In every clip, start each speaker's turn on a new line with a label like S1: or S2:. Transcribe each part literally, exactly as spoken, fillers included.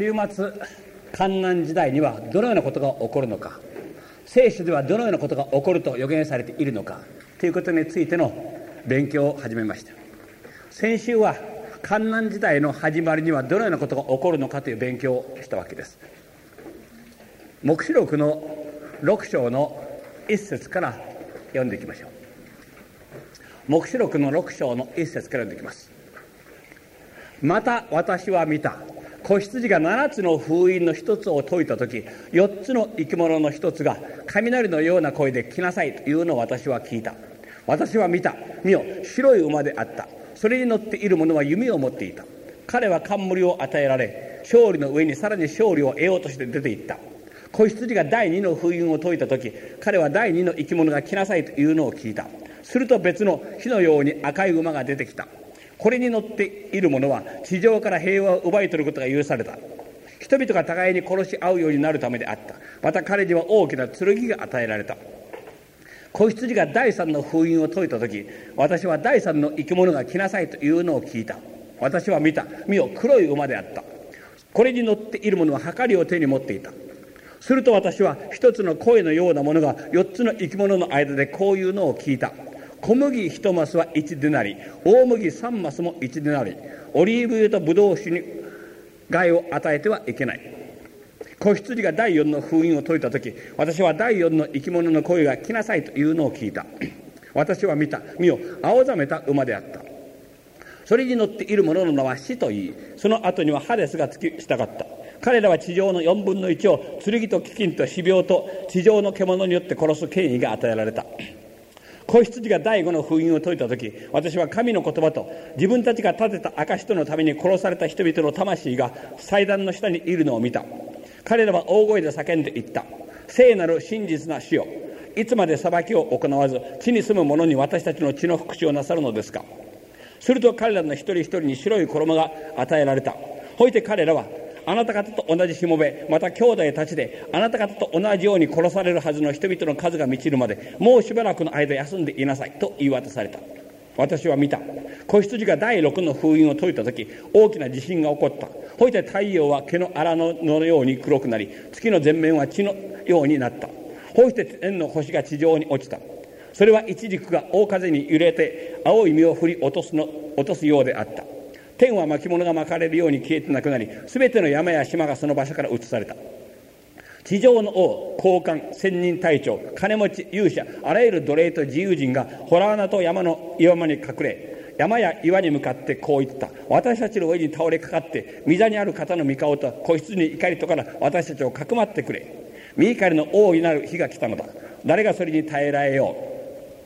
S1: 終末患難時代にはどのようなことが起こるのか、聖書ではどのようなことが起こると予言されているのかということについての勉強を始めました。先週は患難時代の始まりにはどのようなことが起こるのかという勉強をしたわけです。黙示録のろく章の一節から読んでいきましょう。黙示録のろく章の一節から読んでいきます。また私は見た。子羊が七つの封印の一つを解いたとき、四つの生き物の一つが雷のような声で来なさいというのを私は聞いた。私は見た。見よ、白い馬であった。それに乗っている者は弓を持っていた。彼は冠を与えられ、勝利の上にさらに勝利を得ようとして出ていった。子羊が第二の封印を解いたとき、彼は第二の生き物が来なさいというのを聞いた。すると別の火のように赤い馬が出てきた。これに乗っている者は地上から平和を奪い取ることが許された。人々が互いに殺し合うようになるためであった。また彼には大きな剣が与えられた。子羊が第三の封印を解いたとき、私は第三の生き物が来なさいというのを聞いた。私は見た。見よ、黒い馬であった。これに乗っている者は秤を手に持っていた。すると私は一つの声のようなものが四つの生き物の間でこういうのを聞いた。小麦一マスは一デナリ、大麦三マスも一デナリ、オリーブ油とブドウ酒に害を与えてはいけない。子羊が第四の封印を解いたとき、私は第四の生き物の声が来なさいというのを聞いた。私は見た。見よ、青ざめた馬であった。それに乗っている者の名は死といい、その後にはハデスがつき従った。彼らは地上の四分の一を剣と飢饉と死病と地上の獣によって殺す権威が与えられた。子羊が第五の封印を解いたとき、私は神の言葉と自分たちが立てた証とのために殺された人々の魂が祭壇の下にいるのを見た。彼らは大声で叫んでいった。聖なる真実な主よ、いつまで裁きを行わず地に住む者に私たちの血の復讐をなさるのですか。すると彼らの一人一人に白い衣が与えられた。ほいて彼らは、あなた方と同じしもべ、また兄弟たちであなた方と同じように殺されるはずの人々の数が満ちるまでもうしばらくの間休んでいなさいと言い渡された。私は見た。子羊が第六の封印を解いたとき、大きな地震が起こった。ほいて太陽は毛の荒野のように黒くなり、月の全面は血のようになった。ほいて天の星が地上に落ちた。それは一軸が大風に揺れて青い実を振り落とすの落とすようであった。天は巻物が巻かれるように消えてなくなり、すべての山や島がその場所から移された。地上の王、高官、千人隊長、金持ち、勇者、あらゆる奴隷と自由人が洞穴と山の岩間に隠れ、山や岩に向かってこう言った。私たちの上に倒れかかって御座にある方の御顔と子羊に怒りとから私たちをかくまってくれ。御怒りの大いなる日が来たのだ。誰がそれに耐えられよう。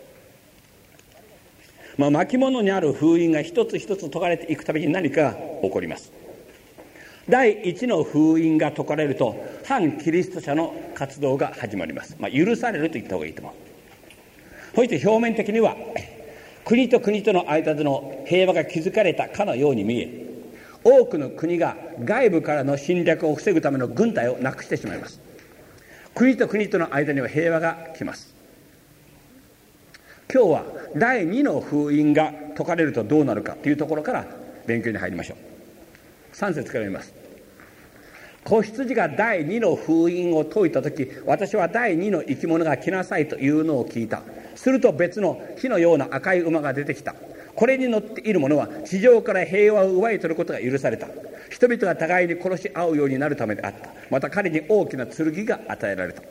S1: まあ、巻物にある封印が一つ一つ解かれていくたびに何かが起こります。第一の封印が解かれると反キリスト者の活動が始まります。まあ、許されると言った方がいいと思う。そして表面的には国と国との間での平和が築かれたかのように見え、多くの国が外部からの侵略を防ぐための軍隊をなくしてしまいます。国と国との間には平和が来ます。今日は第二の封印が解かれるとどうなるかというところから勉強に入りましょう。さん節から読みます。子羊が第二の封印を解いたとき、私は第二の生き物が来なさいというのを聞いた。すると別の火のような赤い馬が出てきた。これに乗っている者は地上から平和を奪い取ることが許された。人々が互いに殺し合うようになるためであった。また彼に大きな剣が与えられた。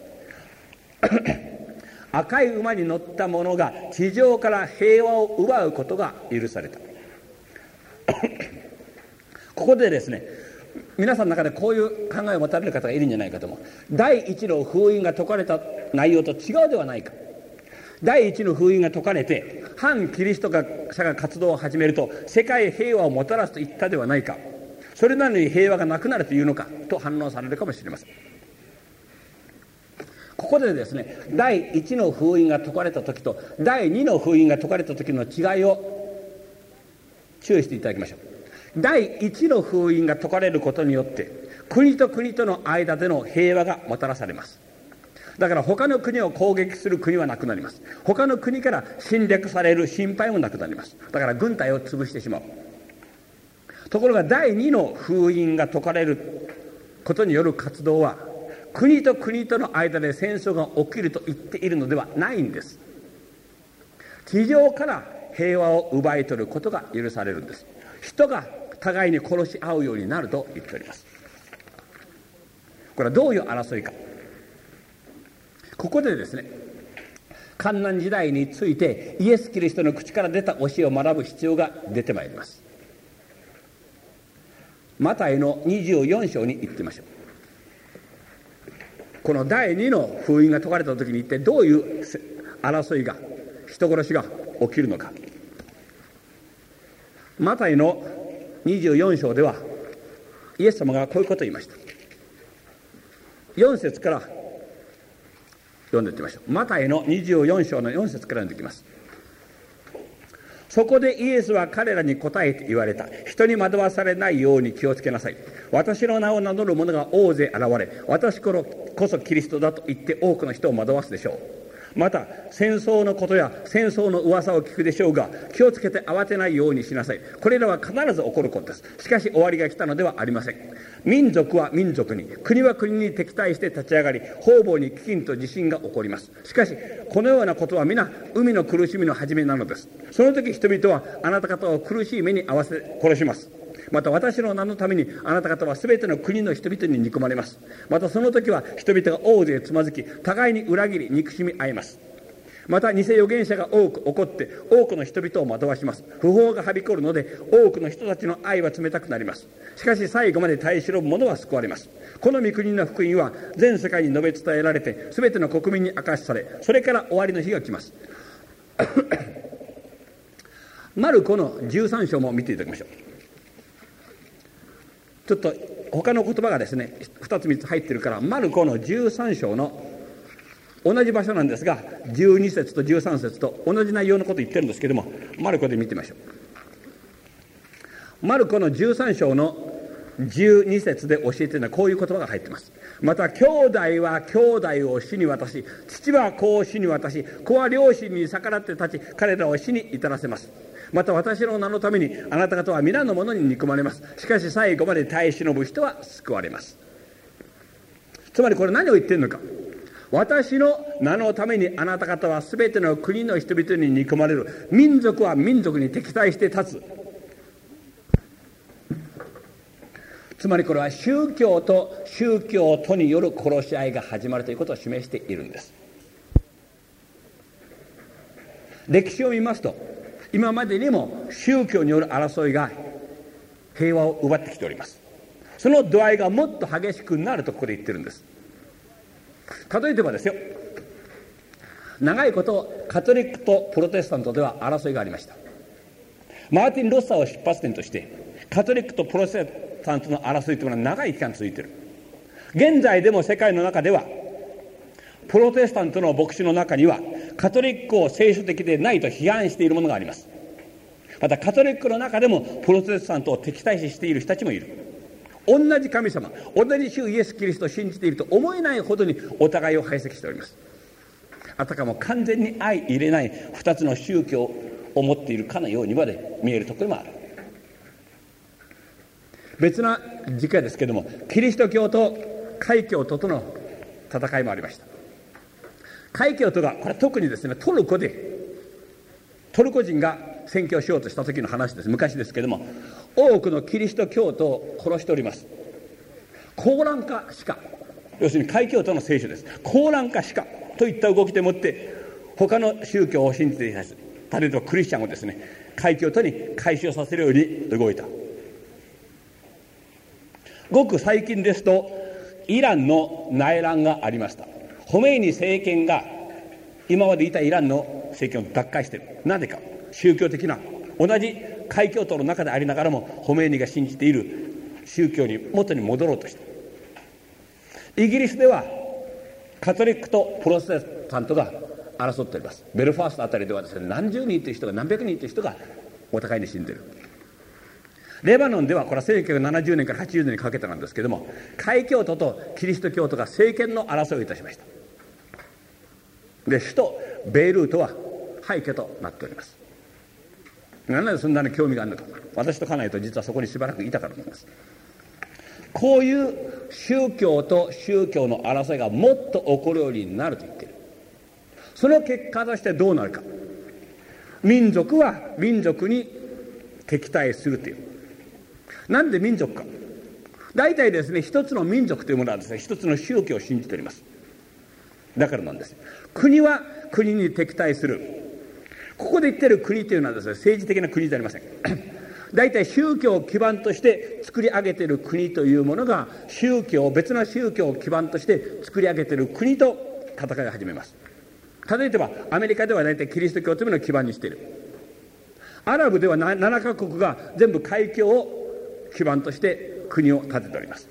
S1: 赤い馬に乗った者が地上から平和を奪うことが許された。ここでですね、皆さんの中でこういう考えを持たれる方がいるんじゃないかと思う。第一の封印が解かれた内容と違うではないか。第一の封印が解かれて反キリスト者が活動を始めると世界平和をもたらすと言ったではないか。それなのに平和がなくなるというのかと反論されるかもしれません。ここでですね、第一の封印が解かれた時と第二の封印が解かれた時の違いを注意していただきましょう。第一の封印が解かれることによって国と国との間での平和がもたらされます。だから他の国を攻撃する国はなくなります。他の国から侵略される心配もなくなります。だから軍隊を潰してしまう。ところが第二の封印が解かれることによる活動は、国と国との間で戦争が起きると言っているのではないんです。地上から平和を奪い取ることが許されるんです。人が互いに殺し合うようになると言っております。これはどういう争いか。ここでですね、患難時代についてイエス・キリストの口から出た教えを学ぶ必要が出てまいります。マタイのにじゅうよん章に行ってみましょう。この第二の封印が解かれた時に一体どういう争いが、人殺しが起きるのか。マタイのにじゅうよん章ではイエス様がこういうことを言いました。よん節から読んでいってみましょう。マタイのにじゅうよん章のよん節から読んでいきます。そこでイエスは彼らに答えて言われた。人に惑わされないように気をつけなさい。私の名を名乗る者が大勢現れ、私こそキリストだと言って多くの人を惑わすでしょう。また戦争のことや戦争の噂を聞くでしょうが、気をつけて慌てないようにしなさい。これらは必ず起こることです。しかし終わりが来たのではありません。民族は民族に、国は国に敵対して立ち上がり、方々に飢饉と地震が起こります。しかしこのようなことは皆海の苦しみの始めなのです。その時人々はあなた方を苦しい目に遭わせ殺します。また私の名のためにあなた方はすべての国の人々に憎まれます。またその時は人々が大勢つまずき、互いに裏切り憎しみ合います。また偽預言者が多く起こって多くの人々を惑わします。不法がはびこるので多くの人たちの愛は冷たくなります。しかし最後まで耐え忍ぶ者は救われます。この御国の福音は全世界に述べ伝えられて、すべての国民に明かしされ、それから終わりの日が来ます。マルコのじゅうさん章も見ていただきましょう。ちょっと他の言葉がですねふたつみっつ入ってるから、マルコのじゅうさん章の同じ場所なんですが、じゅうに節とじゅうさん節と同じ内容のことを言ってるんですけども、マルコで見てみましょう。マルコのじゅうさん章のじゅうに節で教えているのはこういう言葉が入っています。また兄弟は兄弟を死に渡し、父は子を死に渡し、子は両親に逆らって立ち、彼らを死に至らせます。また私の名のためにあなた方は皆の者に憎まれます。しかし最後まで耐え忍ぶ人は救われます。つまりこれ何を言っているのか。私の名のためにあなた方はすべての国の人々に憎まれる。民族は民族に敵対して立つ。つまりこれは宗教と宗教とによる殺し合いが始まるということを示しているんです。歴史を見ますと、今までにも宗教による争いが平和を奪ってきております。その度合いがもっと激しくなるとここで言ってるんです。例えばですよ、長いことカトリックとプロテスタントでは争いがありました。マーティン・ロッサーを出発点としてカトリックとプロテスタントの争いというのは長い期間続いている。現在でも世界の中ではプロテスタントの牧師の中にはカトリックを聖書的でないと批判しているものがあります。またカトリックの中でもプロテスタントを敵対視している人たちもいる。同じ神様、同じ主イエス・キリストを信じていると思えないほどにお互いを排斥しております。あたかも完全に相入れない二つの宗教を持っているかのようにまで見えるところもある。別な時期ですけども、キリスト教と開教徒との戦いもありました。開教徒がこれ特にですね、トルコでトルコ人が宣教しようとした時の話です。昔ですけども、多くのキリスト教徒を殺しております。コーラン化しか、要するに開教徒の聖書です。コーラン化しかといった動きでもって他の宗教を信じていた人、例えばクリスチャンをですね、開教徒に改宗させるように動いた。ごく最近ですとイランの内乱がありました。ホメイニ政権が今までいたイランの政権を奪回している。なぜか、宗教的な同じ開教徒の中でありながらもホメイニが信じている宗教に元に戻ろうとした。イギリスではカトリックとプロテスタントが争っております。ベルファーストあたりではですね、何十人という人が何百人という人がお互いに死んでいる。レバノンではこれはせんきゅうひゃくななじゅうねんからはちじゅうねんにかけてなんですけども、開教徒とキリスト教徒が政権の争いをいたしました。で、首都ベイルートは廃墟となっております。なんでそんなに興味があるのか。私と家内と実はそこにしばらくいたからなんです。こういう宗教と宗教の争いがもっと起こるようになると言っている。その結果としてどうなるか。民族は民族に敵対するという。なんで民族か。大体ですね、一つの民族というものはですね、一つの宗教を信じております。だからなんです。国は国に敵対する。ここで言っている国というのはですね、政治的な国じゃありません。大体宗教を基盤として作り上げている国というものが、宗教、別な宗教を基盤として作り上げている国と戦いを始めます。例えばアメリカでは大体キリスト教というものを基盤にしている。アラブではななカ国が全部海峡を基盤として国を建てております。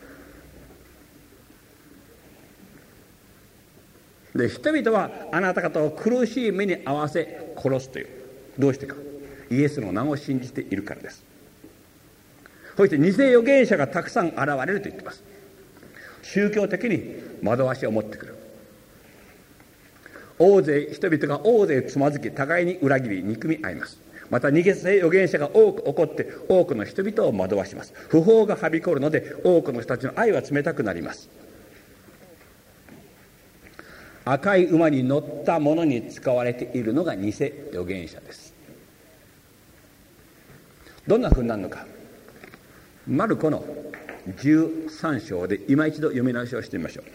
S1: で、人々はあなた方を苦しい目に遭わせ殺すという。どうしてか。イエスの名を信じているからです。そして偽預言者がたくさん現れると言っています。宗教的に惑わしを持ってくる。大勢人々が大勢つまずき、互いに裏切り憎み合います。また偽預言者が多く起こって多くの人々を惑わします。不法がはびこるので多くの人たちの愛は冷たくなります。赤い馬に乗ったものに使われているのが偽預言者です。どんなふうになるのか。マルコのじゅうさん章で今一度読み直しをしてみましょ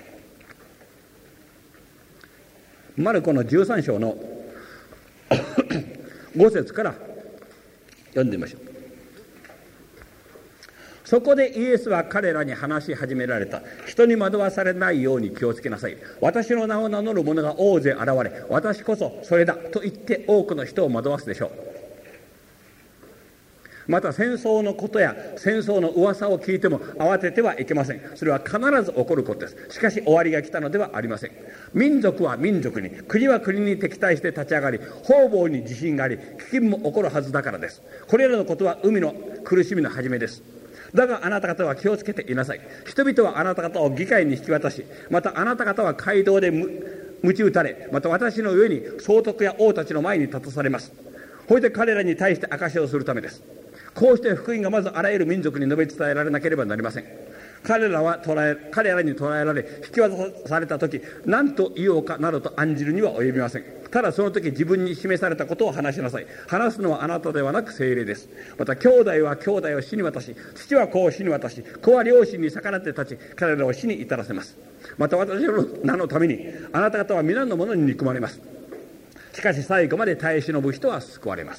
S1: う。マルコのじゅうさん章のご節から読んでみましょう。そこでイエスは彼らに話し始められた。人に惑わされないように気をつけなさい。私の名を名乗る者が大勢現れ、私こそそれだと言って多くの人を惑わすでしょう。また戦争のことや戦争の噂を聞いても慌ててはいけません。それは必ず起こることです。しかし終わりが来たのではありません。民族は民族に、国は国に敵対して立ち上がり、方々に地震があり、飢饉も起こるはずだからです。これらのことは海の苦しみの始めです。だがあなた方は気をつけていなさい。人々はあなた方を議会に引き渡し、またあなた方は街道で鞭打たれ、また私の上に総督や王たちの前に立たされます。これで彼らに対して証しをするためです。こうして福音がまずあらゆる民族に述べ伝えられなければなりません。彼らは捕らえ彼らに捕らえられ引き渡された時、何と言おうかなどと案じるには及びません。ただその時自分に示されたことを話しなさい。話すのはあなたではなく聖霊です。また兄弟は兄弟を死に渡し、父は子を死に渡し、子は両親に逆らって立ち、彼らを死に至らせます。また私の名のためにあなた方は皆の者に憎まれます。しかし最後まで耐え忍ぶ人は救われます。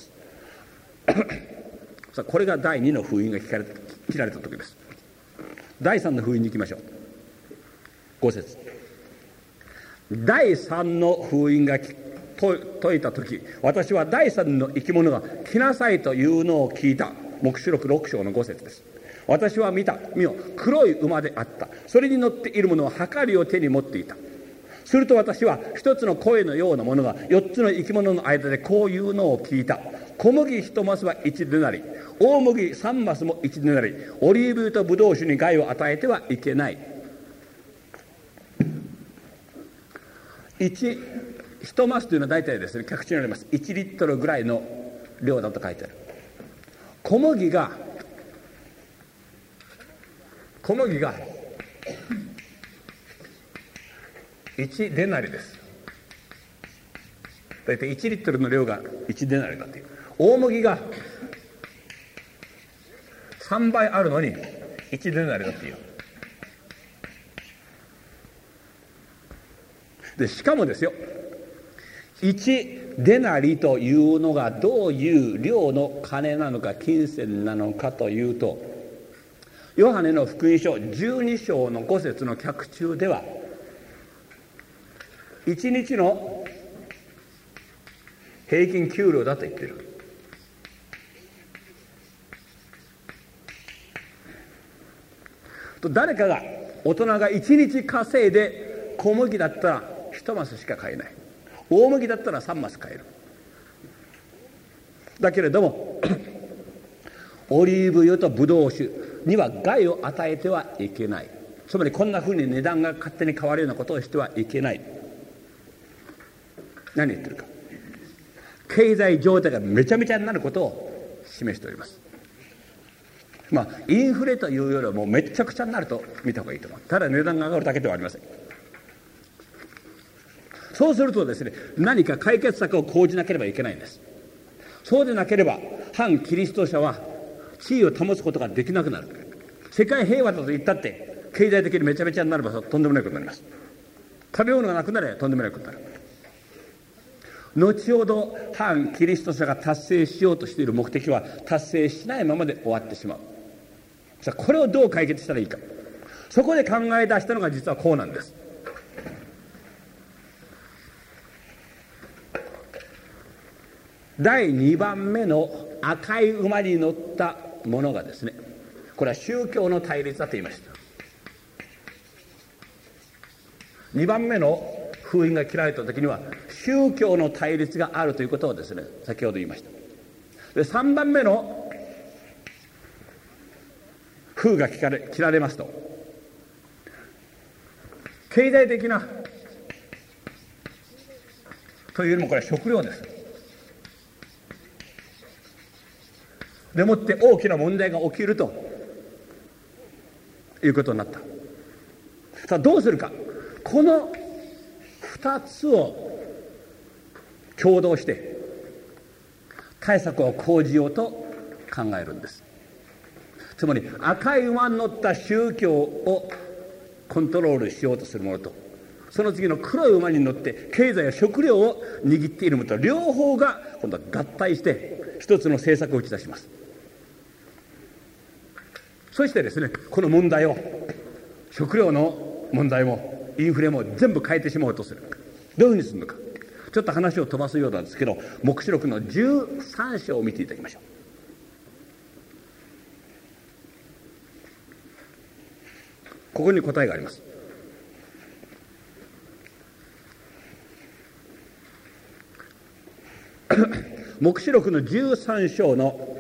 S1: さあ、これが第二の封印が聞かれた切られた時です。第三の封印に行きましょう。ご節。第三の封印が解いた時、私は第三の生き物が来なさいというのを聞いた。黙示録ろく章のご節です。私は見た。見よ、黒い馬であった。それに乗っている者は秤を手に持っていた。すると私は一つの声のようなものが四つの生き物の間でこういうのを聞いた。小麦一マスは一デナリ、大麦三マスも一デナリ、オリーブ油とブドウ酒に害を与えてはいけない。一一マスというのは大体ですね、各地にありますいちリットルぐらいの量だと書いてある。小麦が小麦がいちデナリです。大体いちリットルの量がいちデナリだっていう。大麦がさんばいあるのにいちデナリだっていう。でしかもですよ、いちデナリというのがどういう量の金なのか金銭なのかというと、ヨハネの福音書じゅうに章のご節の脚注ではいちにちの平均給料だと言っている。と誰かが大人がいちにち稼いで小麦だったらいちマスしか買えない。大麦だったらさんマス買える。だけれどもオリーブ油とブドウ酒には害を与えてはいけない。つまりこんなふうに値段が勝手に変わるようなことをしてはいけない。何言ってるか。経済状態がめちゃめちゃになることを示しております。 まあインフレというよりはもうめちゃくちゃになると見た方がいいと思う。ただ値段が上がるだけではありません。そうするとですね、何か解決策を講じなければいけないんです。そうでなければ反キリスト者は地位を保つことができなくなる。世界平和だと言ったって経済的にめちゃめちゃになればとんでもないことになります。食べ物がなくなればとんでもないことになる。後ほど反キリスト者が達成しようとしている目的は達成しないままで終わってしまう。さあこれをどう解決したらいいか、そこで考え出したのが実はこうなんです。だいにばんめの赤い馬に乗ったものがですね、これは宗教の対立だと言いました。にばんめの封印が切られた時には宗教の対立があるということをですね、先ほど言いました。でさんばんめの封が切られ、切られますと、経済的なというよりもこれは食料です。でもって大きな問題が起きるということになった。さあどうするか、このふたつを共同して対策を講じようと考えるんです。つまり赤い馬に乗った宗教をコントロールしようとするものと、その次の黒い馬に乗って経済や食料を握っているものと、両方が今度は合体して一つの政策を打ち出します。そしてですね、この問題を、食料の問題もインフレも全部変えてしまおうとする。どういうふうにするのか、ちょっと話を飛ばすようなんですけど、黙示録のじゅうさん章を見ていただきましょう。ここに答えがあります。黙示録のじゅうさん章の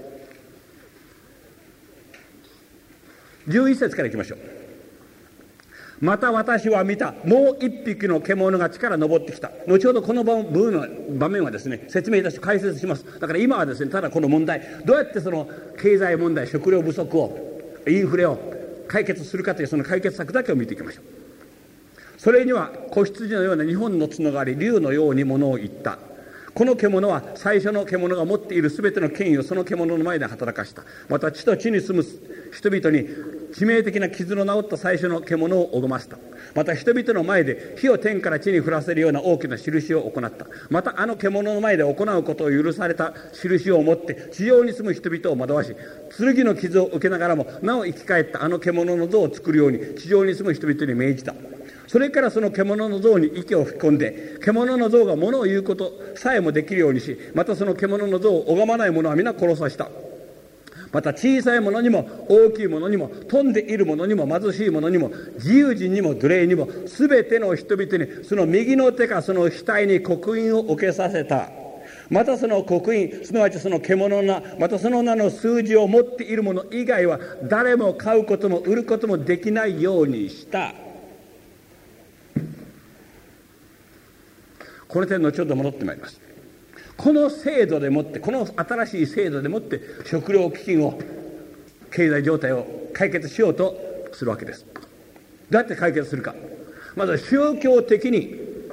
S1: じゅういち節からいきましょう。また私は見た、もう一匹の獣が地から昇ってきた。後ほどこの部分の場面はですね、説明いたし解説します。だから今はですね、ただこの問題、どうやってその経済問題、食料不足を、インフレを解決するかというその解決策だけを見ていきましょう。それには子羊のようなにほんの角があり、竜のようにものを言った。この獣は最初の獣が持っているすべての権威をその獣の前で働かした。また地と地に住む人々に致命的な傷の治った最初の獣を拝ませた。また人々の前で火を天から地に降らせるような大きな印を行った。またあの獣の前で行うことを許された印を持って地上に住む人々を惑わし、剣の傷を受けながらもなお生き返ったあの獣の像を作るように地上に住む人々に命じた。それからその獣の像に息を吹き込んで、獣の像が物を言うことさえもできるようにし、またその獣の像を拝まない者は皆殺させた。また小さい者にも大きい者にも飛んでいる者にも貧しい者にも自由人にも奴隷にもすべての人々にその右の手かその額に刻印を受けさせた。またその刻印、すなわちその獣の名、またその名の数字を持っている者以外は誰も買うことも売ることもできないようにした。この点のちょっと戻ってまいります。この制度でもって、この新しい制度でもって食料危機を、経済状態を解決しようとするわけです。どうやって解決するか。まずは宗教的に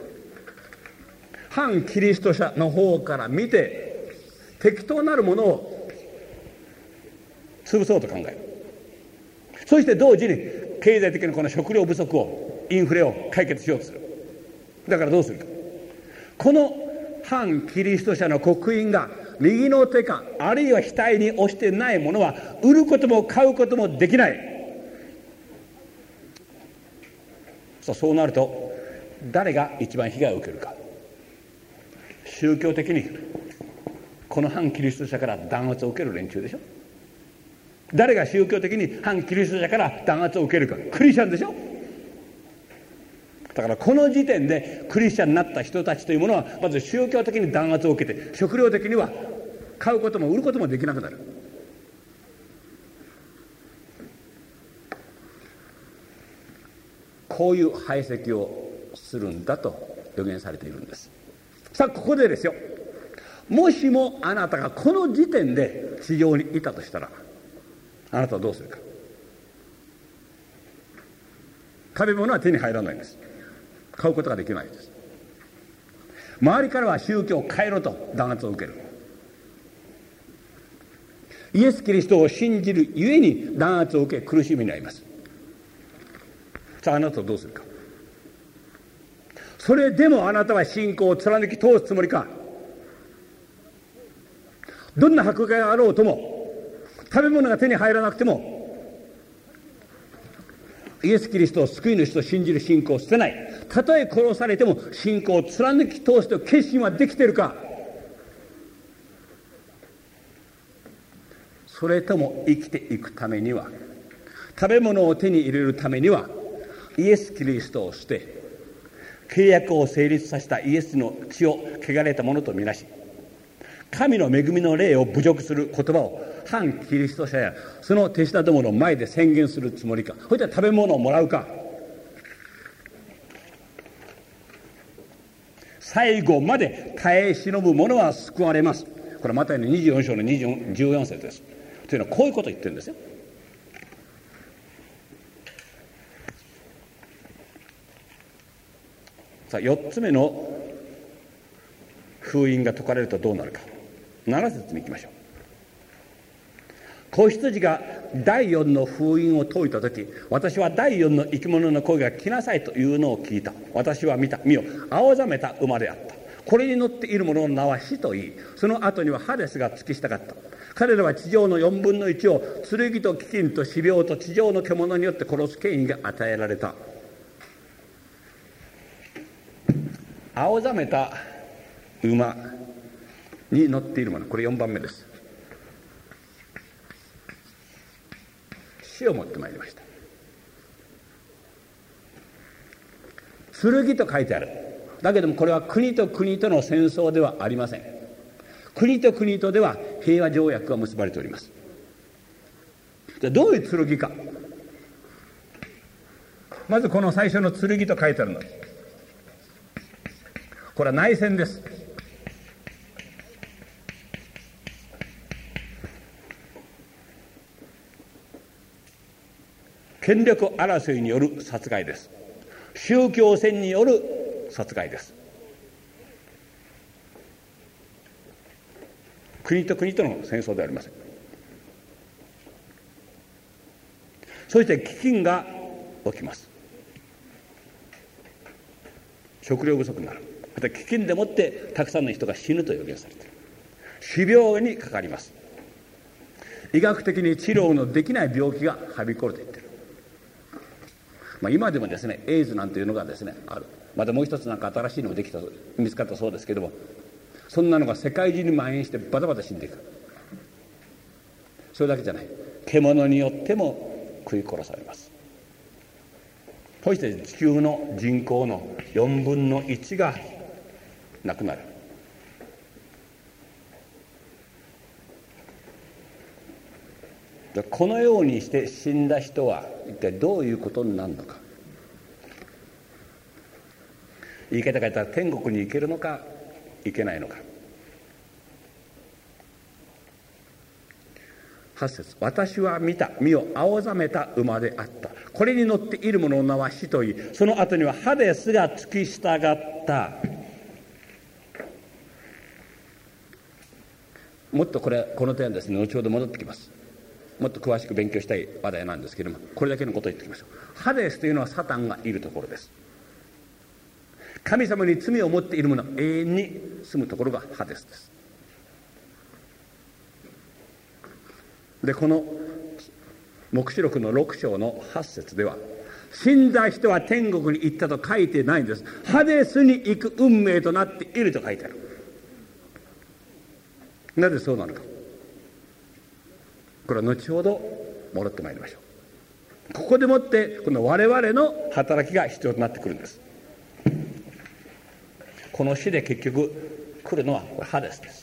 S1: 反キリスト者の方から見て適当なるものを潰そうと考える。そして同時に経済的なこの食料不足を、インフレを解決しようとする。だからどうするか。この反キリスト者の刻印が右の手かあるいは額に押してないものは売ることも買うこともできない。そうなると誰が一番被害を受けるか。宗教的にこの反キリスト者から弾圧を受ける連中でしょ。誰が宗教的に反キリスト者から弾圧を受けるか。クリスチャンでしょ。だからこの時点でクリスチャンになった人たちというものはまず宗教的に弾圧を受けて、食料的には買うことも売ることもできなくなる。こういう排斥をするんだと予言されているんです。さあここでですよ、もしもあなたがこの時点で地上にいたとしたら、 あなたはどうするか。食べ物は手に入らないんです。買うことができないんです。周りからは宗教を変えろと弾圧を受ける。イエス・キリストを信じるゆえに弾圧を受け苦しみに遭います。さあ、あなたはどうするか。それでもあなたは信仰を貫き通すつもりか。どんな迫害があろうとも、食べ物が手に入らなくても、イエス・キリストを救い主と信じる信仰を捨てない。たとえ殺されても信仰を貫き通すという決心はできているか。それとも生きていくためには、食べ物を手に入れるためには、イエス・キリストを捨て、契約を成立させたイエスの血を汚れたものとみなし、神の恵みの霊を侮辱する言葉を反キリスト者やその手下どもの前で宣言するつもりか。それで食べ物をもらうか。最後まで耐え忍ぶ者は救われます。これはマタイのにじゅうよん章のじゅうよん節です。というのはこういうことを言ってるんですよ。さあ、よっつめの封印が解かれるとどうなるか。なな節に行きましょう。子羊がだいよんの封印を解いたとき、私はだいよんの生き物の声が来なさいというのを聞いた。私は見た。見よ、青ざめた馬であった。これに乗っている者の名は死といい、その後にはハデスが付きしたかった。彼らは地上のよんぶんのいちを剣と飢饉と死病と地上の獣によって殺す権威が与えられた。青ざめた馬に乗っているもの、これよんばんめです。死を持ってまいりました。剣と書いてある。だけどもこれは国と国との戦争ではありません。国と国とでは平和条約が結ばれております。じゃあどういう剣か。まずこの最初の剣と書いてあるのです。これは内戦です。権力争いによる殺害です。宗教戦による殺害です。国と国との戦争ではありません。そして飢饉が起きます。食料不足になる。また飢饉でもってたくさんの人が死ぬと予言されている。死病にかかります。医学的に治療のできない病気がはびこると言っている。まあ、今でもですね、エイズなんていうのがですねある。またもう一つなんか新しいのもできた見つかったそうですけども、そんなのが世界中に蔓延してバタバタ死んでいく。それだけじゃない、獣によっても食い殺されます。そして地球の人口のよんぶんのいちがなくなる。このようにして死んだ人は一体どういうことになるのか。言い方変えたら天国に行けるのか行けないのか。はち節、私は見た、見よ、青ざめた馬であった。これに乗っている者の名は死といい、その後にはハデスが付き従った。もっとこれこの点はですね、後ほど戻ってきます。もっと詳しく勉強したい話題なんですけれども、これだけのことを言っておきましょう。ハデスというのはサタンがいるところです。神様に罪を持っている者は永遠に住むところがハデスです。でこの黙示録のろく章のはち節では、死んだ人は天国に行ったと書いてないんです。ハデスに行く運命となっていると書いてある。なぜそうなのか、これは後ほど戻ってまいりましょう。ここでもってこの我々の働きが必要となってくるんです。この死で結局来るのはこれハデスです。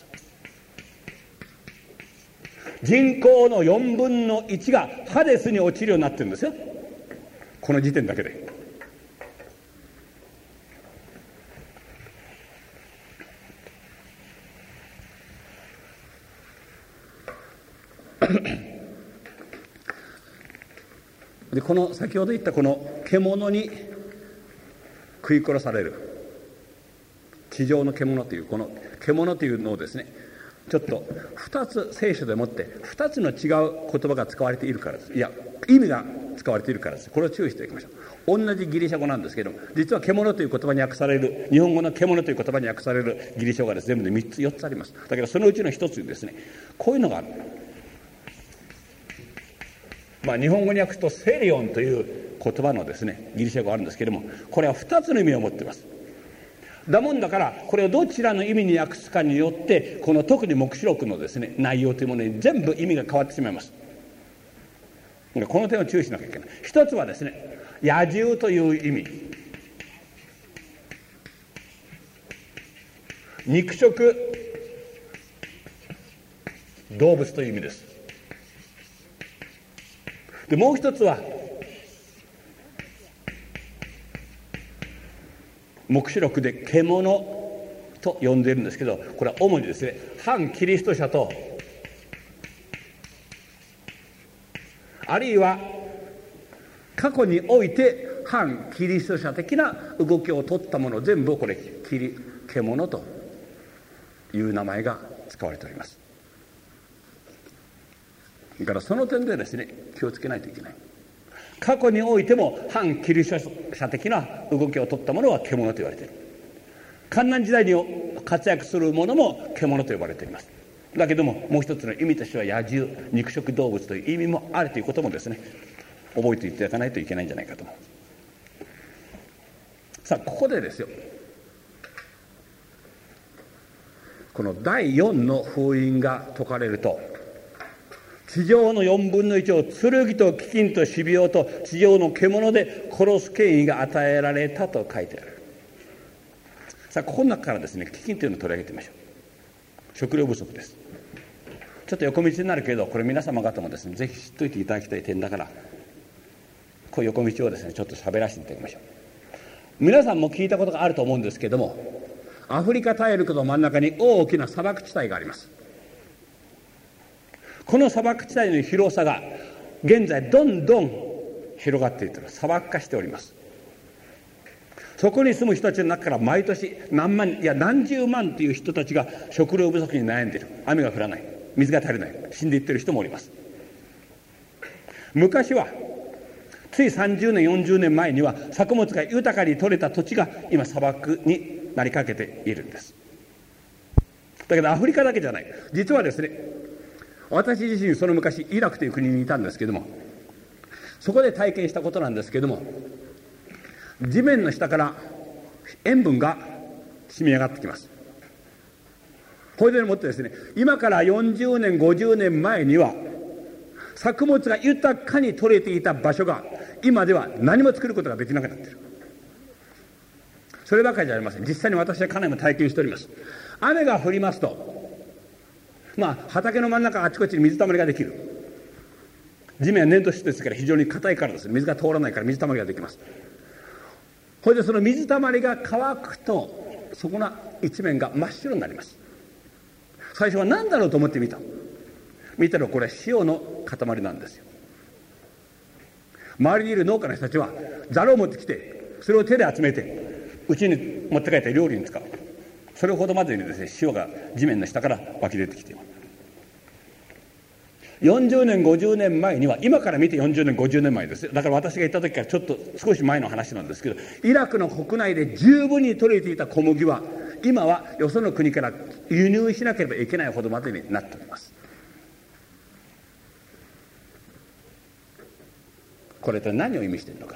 S1: 人口のよんぶんのいちがハデスに落ちるようになってるんですよ、この時点だけで。 でこの先ほど言ったこの獣に食い殺される地上の獣というこの獣というのをですね、ちょっとふたつ聖書でもってふたつの違う言葉が使われているからです。いや意味が使われているからです。これを注意していきましょう。同じギリシャ語なんですけども、実は獣という言葉に訳される、日本語の獣という言葉に訳されるギリシャ語がです、全部でみっつよっつあります。だけどそのうちのひとつにですね、こういうのがある。まあ日本語に訳すとセリオンという言葉のですねギリシャ語があるんですけども、これはふたつの意味を持っています。だもんだからこれをどちらの意味に訳すかによってこの特に黙示録のですね内容というものに全部意味が変わってしまいます。この点を注意しなきゃいけない。一つはですね、野獣という意味、肉食動物という意味です。でもう一つは黙示録で獣と呼んでいるんですけど、これは主にですね反キリスト者とあるいは過去において反キリスト者的な動きを取ったもの全部をこれキリ獣という名前が使われております。だからその点でですね気をつけないといけない。過去においても反キリスト者的な動きを取ったものは獣と言われている。患難時代に活躍するものも獣と呼ばれています。だけどももう一つの意味としては野獣、肉食動物という意味もあるということもですね覚えていただかないといけないんじゃないかと思う。さあここでですよ、このだいよんの封印が解かれると、地上のよんぶんのいちを剣と飢饉と疾病と地上の獣で殺す権威が与えられたと書いてある。さあここの中からですね飢饉というのを取り上げてみましょう。食料不足です。ちょっと横道になるけどこれ皆様方もですねぜひ知っておいていただきたい点だから、こういう横道をですねちょっと喋らせていただきましょう。皆さんも聞いたことがあると思うんですけども、アフリカ大陸の真ん中に大きな砂漠地帯があります。この砂漠地帯の広さが現在どんどん広がっていってる、砂漠化しております。そこに住む人たちの中から毎年何万いや何十万という人たちが食料不足に悩んでいる。雨が降らない、水が足りない、死んでいってる人もおります。昔はついさんじゅうねんよんじゅうねんまえには作物が豊かに取れた土地が今砂漠になりかけているんです。だけどアフリカだけじゃない。実はですね、私自身その昔イラクという国にいたんですけども、そこで体験したことなんですけども、地面の下から塩分が染み上がってきます。これでもってですね、今からよんじゅうねんごじゅうねんまえには作物が豊かに取れていた場所が今では何も作ることができなくなっている。そればかりじゃありません。実際に私はかなりも体験しております。雨が降りますと、まあ畑の真ん中あちこちに水たまりができる。地面は粘土質ですから非常に硬いからですね、水が通らないから水たまりができます。それでその水たまりが乾くとそこの一面が真っ白になります。最初は何だろうと思って見た見たらこれは塩の塊なんですよ。周りにいる農家の人たちはざるを持ってきてそれを手で集めてうちに持って帰って料理に使う。それほどまでにですね塩が地面の下から湧き出てきています。よんじゅうねんごじゅうねんまえには、今から見てよんじゅうねんごじゅうねんまえです。だから私が行った時からちょっと少し前の話なんですけど、イラクの国内で十分に取れていた小麦は今はよその国から輸入しなければいけないほどまでになっております。これと何を意味しているのか。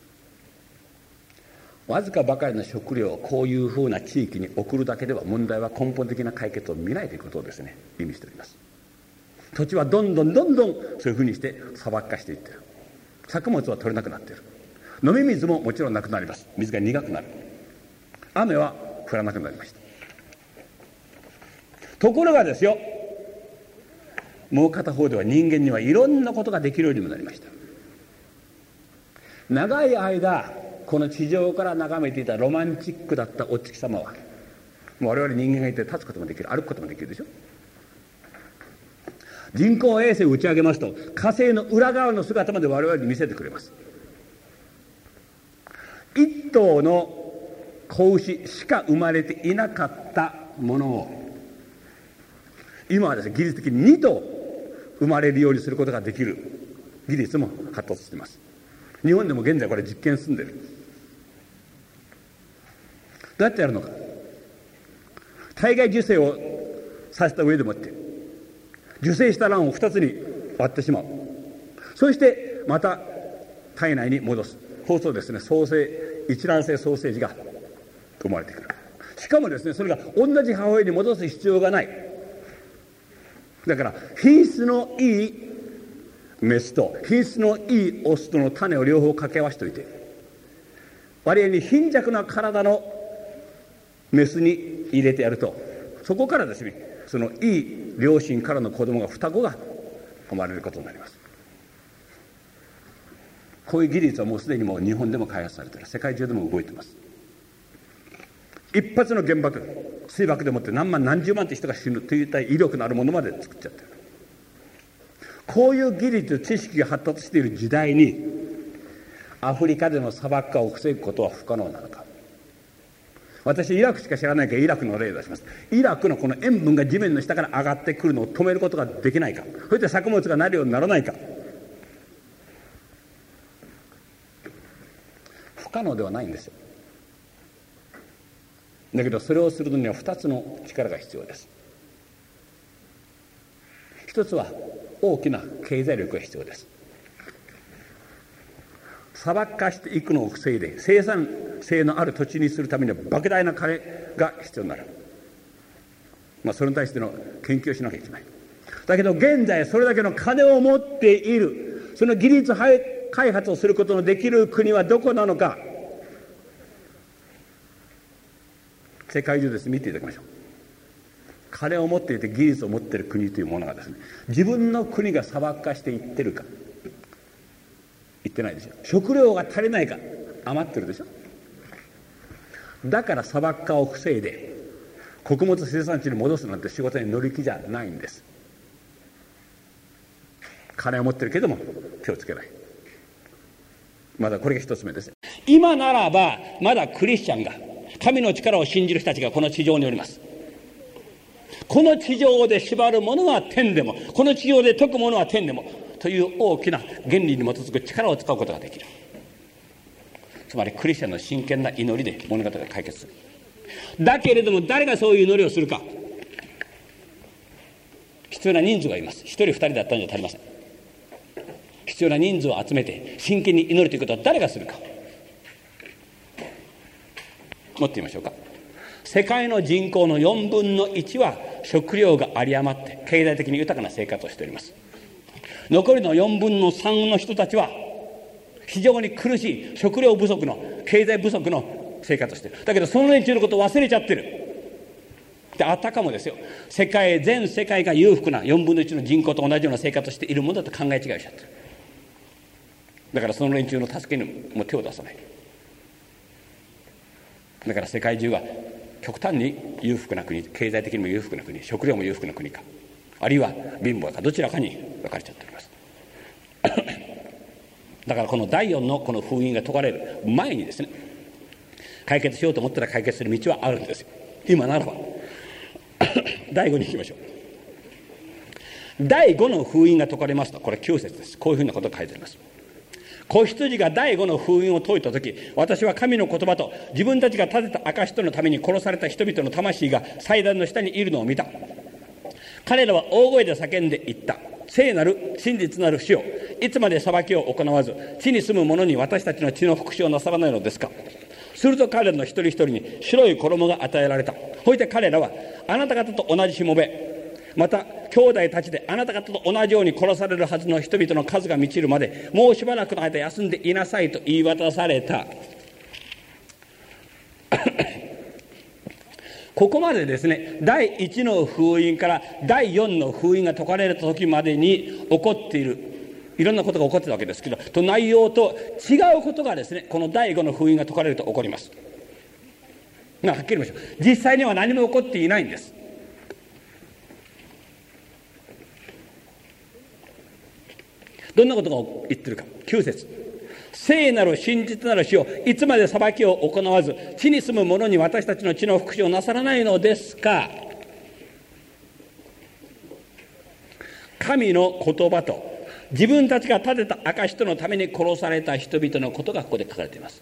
S1: わずかばかりの食料をこういうふうな地域に送るだけでは問題は根本的な解決を見ないということをですね意味しております。土地はどんどんどんどんそういうふうにして砂漠化していっている。作物は取れなくなっている。飲み水ももちろんなくなります。水が苦くなる。雨は降らなくなりました。ところがですよ、もう片方では人間にはいろんなことができるようにもなりました。長い間この地上から眺めていたロマンチックだったお月様はもう我々人間がいて立つこともできる、歩くこともできるでしょ。 人工衛星を打ち上げますと、火星の裏側の姿まで我々に見せてくれます。一頭の子牛しか生まれていなかったものを、今はですね、技術的にに頭生まれるようにすることができる技術も発達しています。日本でも現在これ実験進んでいる。どうやってやるのか。体外受精をさせた上でもって受精した卵をふたつに割ってしまう。そしてまた体内に戻す。そうするとですね、双生一卵性双生児が生まれてくる。しかもですね、それが同じ母親に戻す必要がない。だから品質のいいメスと品質のいいオスとの種を両方掛け合わせておいて、割合に貧弱な体のメスに入れてやると、そこからですね、そのいい両親からの子供が双子が生まれることになります。こういう技術はもうすでにもう日本でも開発されている。世界中でも動いています。一発の原爆、水爆でもって何万何十万って人が死ぬといった威力のあるものまで作っちゃってる。こういう技術知識が発達している時代にアフリカでの砂漠化を防ぐことは不可能なのか。私イラクしか知らないからイラクの例を出します。イラクのこの塩分が地面の下から上がってくるのを止めることができないか。そして作物がなるようにならないか。不可能ではないんですよ。だけどそれをするのにはふたつの力が必要です。一つは大きな経済力が必要です。砂漠化していくのを防いで生産性のある土地にするためには莫大な金が必要になる。まあそれに対しての研究をしなきゃいけない。だけど現在それだけの金を持っている、その技術開発をすることのできる国はどこなのか。世界中です。見ていただきましょう。金を持っていて技術を持っている国というものがですね、自分の国が砂漠化していってるか、いってないでしょ。食料が足りないか、余ってるでしょ。だから砂漠化を防いで穀物生産地に戻すなんて仕事に乗り気じゃないんです。金を持ってるけども手をつけない。まだこれが一つ目です。今ならばまだクリスチャンが、神の力を信じる人たちがこの地上におります。この地上で縛るものは天でも、この地上で解くものは天でもという大きな原理に基づく力を使うことができる。つまりクリスチャンの真剣な祈りで物語が解決する。だけれども誰がそういう祈りをするか。必要な人数がいます。一人二人だったんじゃ足りません。必要な人数を集めて真剣に祈るということは誰がするか。もっと言いましょうか。世界の人口のよんぶんのいちは食料が有り余って経済的に豊かな生活をしております。残りのよんぶんのさんの人たちは非常に苦しい食料不足の経済不足の生活をしている。だけどその連中のことを忘れちゃってる。であたかもですよ、世界全世界が裕福なよんぶんのいちの人口と同じような生活をしているものだと考え違いしちゃってる。だからその連中の助けにも手を出さない。だから世界中は極端に裕福な国、経済的にも裕福な国、食料も裕福な国か、あるいは貧乏か、どちらかに分かれちゃっております。だからこのだいよんのこの封印が解かれる前にですね、解決しようと思ったら解決する道はあるんですよ。今ならばだいごに行きましょう。だいごの封印が解かれますと、これきゅう節です。こういうふうなことが書いてあります。子羊がだいごの封印を解いたとき、私は神の言葉と自分たちが立てた証とのために殺された人々の魂が祭壇の下にいるのを見た。彼らは大声で叫んで言った。聖なる真実なる主よ、いつまで裁きを行わず地に住む者に私たちの血の復讐をなさらないのですか。すると彼らの一人一人に白い衣が与えられた。そして彼らはあなた方と同じしもべ、また兄弟たちであなた方と同じように殺されるはずの人々の数が満ちるまでもうしばらくの間休んでいなさいと言い渡された。ここまでですね、だいいちの封印からだいよんの封印が解かれた時までに起こっているいろんなことが起こっているわけですけど、と内容と違うことがですね、このだいごの封印が解かれると起こります。まあはっきり言いましょう。実際には何も起こっていないんです。 どんなことが言ってるか。きゅう節、聖なる真実なる死をいつまで裁きを行わず、地に住む者に私たちの地の復讐をなさらないのですか。神の言葉と自分たちが立てた証とのために殺された人々のことがここで書かれています。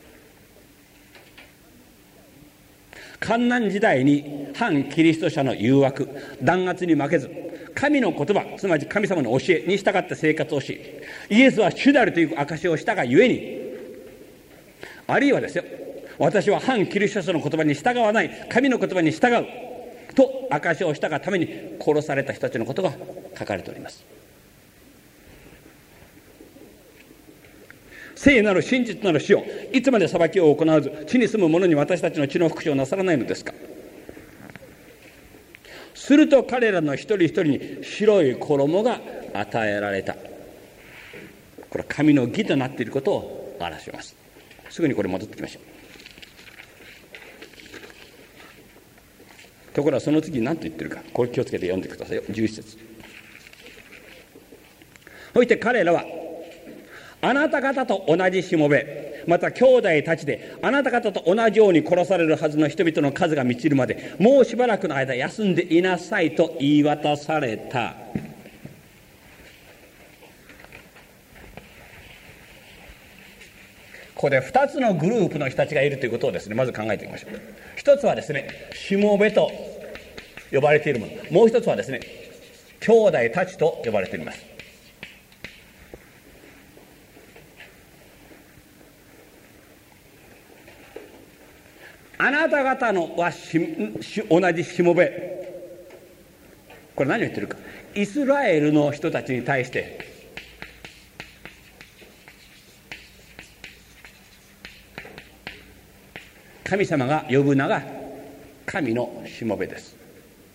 S1: 患難時代に反キリスト者の誘惑、弾圧に負けず、神の言葉、すなわち神様の教えに従って生活をし、イエスは主であるという証をしたがゆえに、あるいはですよ、私は反キリスト者の言葉に従わない、神の言葉に従うと証をしたがために殺された人たちのことが書かれております。聖なる真実なる死をいつまで裁きを行わず、地に住む者に私たちの地の復讐をなさらないのですか。すると彼らの一人一人に白い衣が与えられた。これは神の義となっていることを表します。すぐにこれ戻ってきましょう。ところがその次何と言ってるか、これ気をつけて読んでくださいよ。じゅういち節、そして彼らはあなた方と同じしもべ、また兄弟たちであなた方と同じように殺されるはずの人々の数が満ちるまで、もうしばらくの間休んでいなさいと言い渡された。ここでふたつのグループの人たちがいるということをですね、まず考えてみましょう。一つはですね、しもべと呼ばれているもの、もう一つはですね、兄弟たちと呼ばれています。あなた方のはしし同じしもべ、これ何を言ってるか。イスラエルの人たちに対して神様が呼ぶ名が神のしもべです。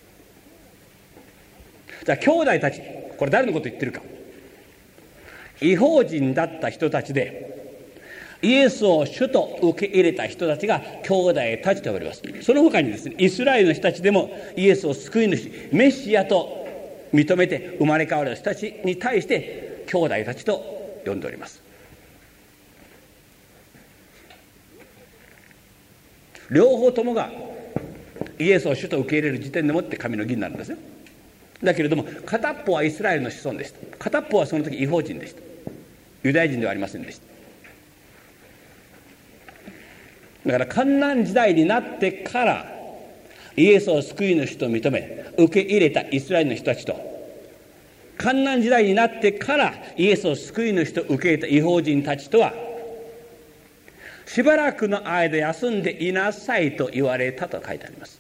S1: じゃあ兄弟たち、これ誰のこと言ってるか。異邦人だった人たちでイエスを主と受け入れた人たちが兄弟たちと呼ばれます。その他にですね、イスラエルの人たちでもイエスを救い主、メシアと認めて生まれ変わる人たちに対して兄弟たちと呼んでおります。両方ともがイエスを主と受け入れる時点でもって神の義になるんですよ。だけれども片っぽはイスラエルの子孫でした。片っぽはその時異邦人でした。ユダヤ人ではありませんでした。だから患難時代になってからイエスを救い主と認め受け入れたイスラエルの人たちと、患難時代になってからイエスを救い主と受け入れた異邦人たちとは、しばらくの間休んでいなさいと言われたと書いてあります。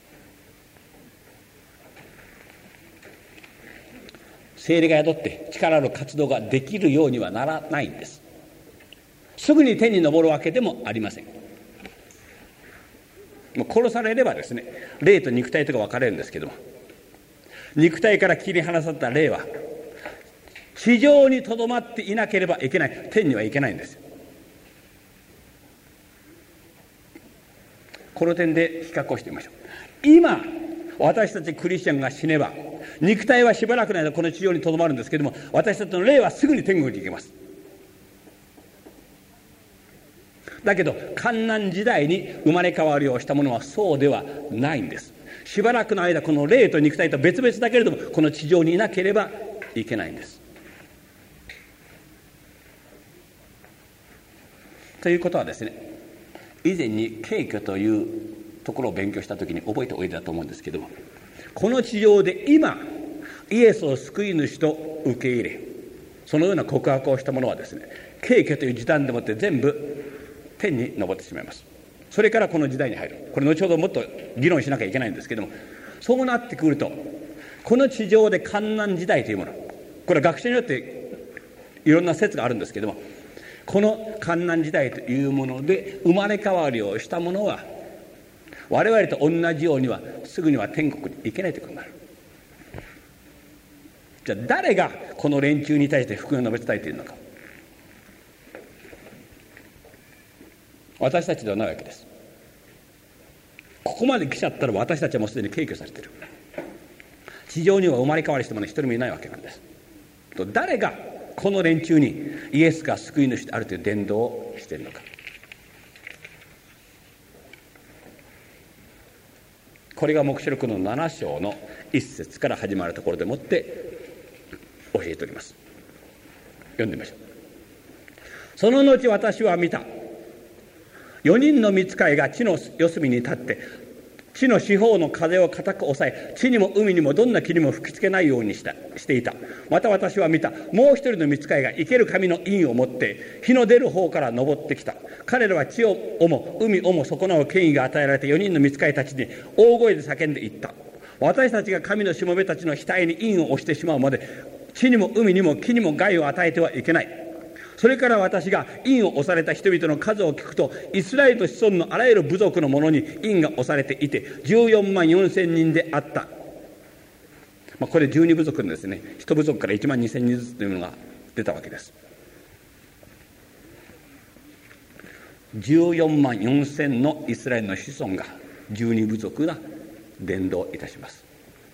S1: 聖霊が宿って力ある活動ができるようにはならないんです。すぐに天に昇るわけでもありません。殺されればですね、霊と肉体とが分かれるんですけども、肉体から切り離された霊は地上にとどまっていなければいけない、天には行けないんですよ。この点で比較をしてみましょう。今私たちクリスチャンが死ねば肉体はしばらくの間この地上にとどまるんですけども、私たちの霊はすぐに天国に行けます。だけど患難時代に生まれ変わりをしたものはそうではないんです。しばらくの間この霊と肉体と別々だけれどもこの地上にいなければいけないんです。ということはですね、以前に敬虚というところを勉強したときに覚えておいでだと思うんですけども、この地上で今イエスを救い主と受け入れ、そのような告白をしたものはですね、敬虚という時短でもって全部天に昇ってしまいます。それからこの時代に入る。これ後ほどもっと議論しなきゃいけないんですけども、そうなってくるとこの地上で患難時代というもの、これは学者によっていろんな説があるんですけども、この患難時代というもので生まれ変わりをしたものは我々と同じようにはすぐには天国に行けないということになる。じゃあ誰がこの連中に対して福音を述べ伝えているのか。私たちではないわけです。ここまで来ちゃったら私たちはもうすでに敬虚されている。地上には生まれ変わりした者一人もいないわけなんです。と誰がこの連中にイエスが救い主であるという伝道をしているのか。これが黙示録のなな章の一節から始まるところでもって教えております。読んでみましょう。その後私は見た。四人の御使いが地の四隅に立って地の四方の風を固く抑え、地にも海にもどんな霧も吹きつけないようにしたしていた。また私は見た。もう一人の御使いが生ける神の印を持って日の出る方から昇ってきた。彼らは地をも海をも損なう権威が与えられて四人の御使いたちに大声で叫んでいった。私たちが神のしもべたちの額に印を押してしまうまで地にも海にも木にも害を与えてはいけない。それから私が印を押された人々の数を聞くと、イスラエルの子孫のあらゆる部族のものに印が押されていてじゅうよんまんよんせんにんであった。まあ、これじゅうに部族のですね、いち部族からいちまんにせんにんずつというのが出たわけです。じゅうよんまんよんせんのイスラエルの子孫がじゅうに部族が伝道いたします。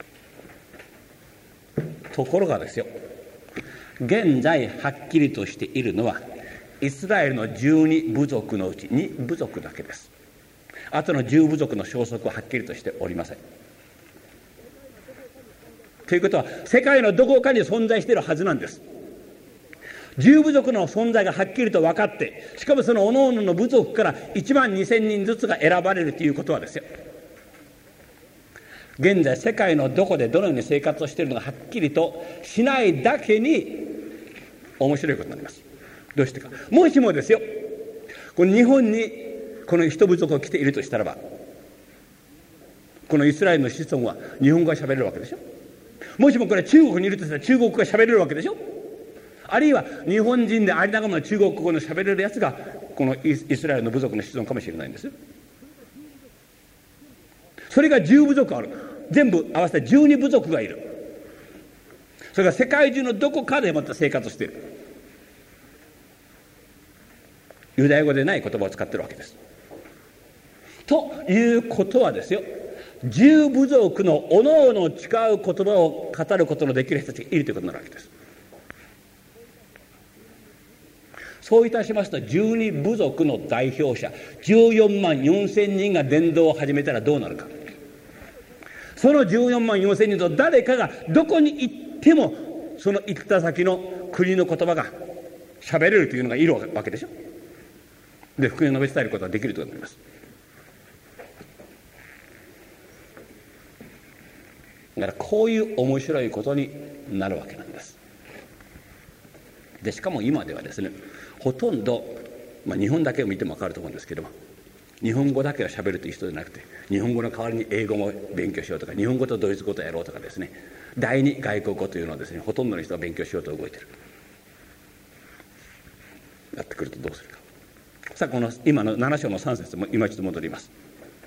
S1: ところがですよ、現在はっきりとしているのはイスラエルのじゅうに部族のうちに部族だけです。あとのじゅう部族の消息ははっきりとしておりません。ということは世界のどこかに存在しているはずなんです。じゅう部族の存在がはっきりと分かって、しかもその各々の部族からいちまんにせんにんずつが選ばれるということはですよ、現在世界のどこでどのように生活をしているのがはっきりとしないだけに面白いことになります。どうしてか。もしもですよ、この日本にこの一部族が来ているとしたらば、このイスラエルの子孫は日本語が喋れるわけでしょ。もしもこれ中国にいるとしたら中国語が喋れるわけでしょ。あるいは日本人でありながらの中国語の喋れるやつがこのイスラエルの部族の子孫かもしれないんですよ。それがじゅう部族ある。全部合わせてじゅうに部族がいる。それが世界中のどこかでまた生活している。ユダヤ語でない言葉を使っているわけです。ということはですよ、じゅう部族のおのおの違う言葉を語ることのできる人たちがいるということになるわけです。そういたしますとじゅうに部族の代表者じゅうよんまんよんせんにんが伝道を始めたらどうなるか。そのじゅうよんまんよんせんにんと誰かがどこに行ってもその行った先の国の言葉が喋れるというのがいるわけでしょ。で福音を述べ伝えることができると思います。だからこういう面白いことになるわけなんです。でしかも今ではですね、ほとんど、まあ、日本だけを見ても分かると思うんですけども、日本語だけを喋るという人じゃなくて、日本語の代わりに英語も勉強しようとか、日本語とドイツ語とやろうとかですね、第二外国語というのをですね、ほとんどの人が勉強しようと動いている。やってくるとどうするか。さあこの今のなな章のさん節も今一度戻ります。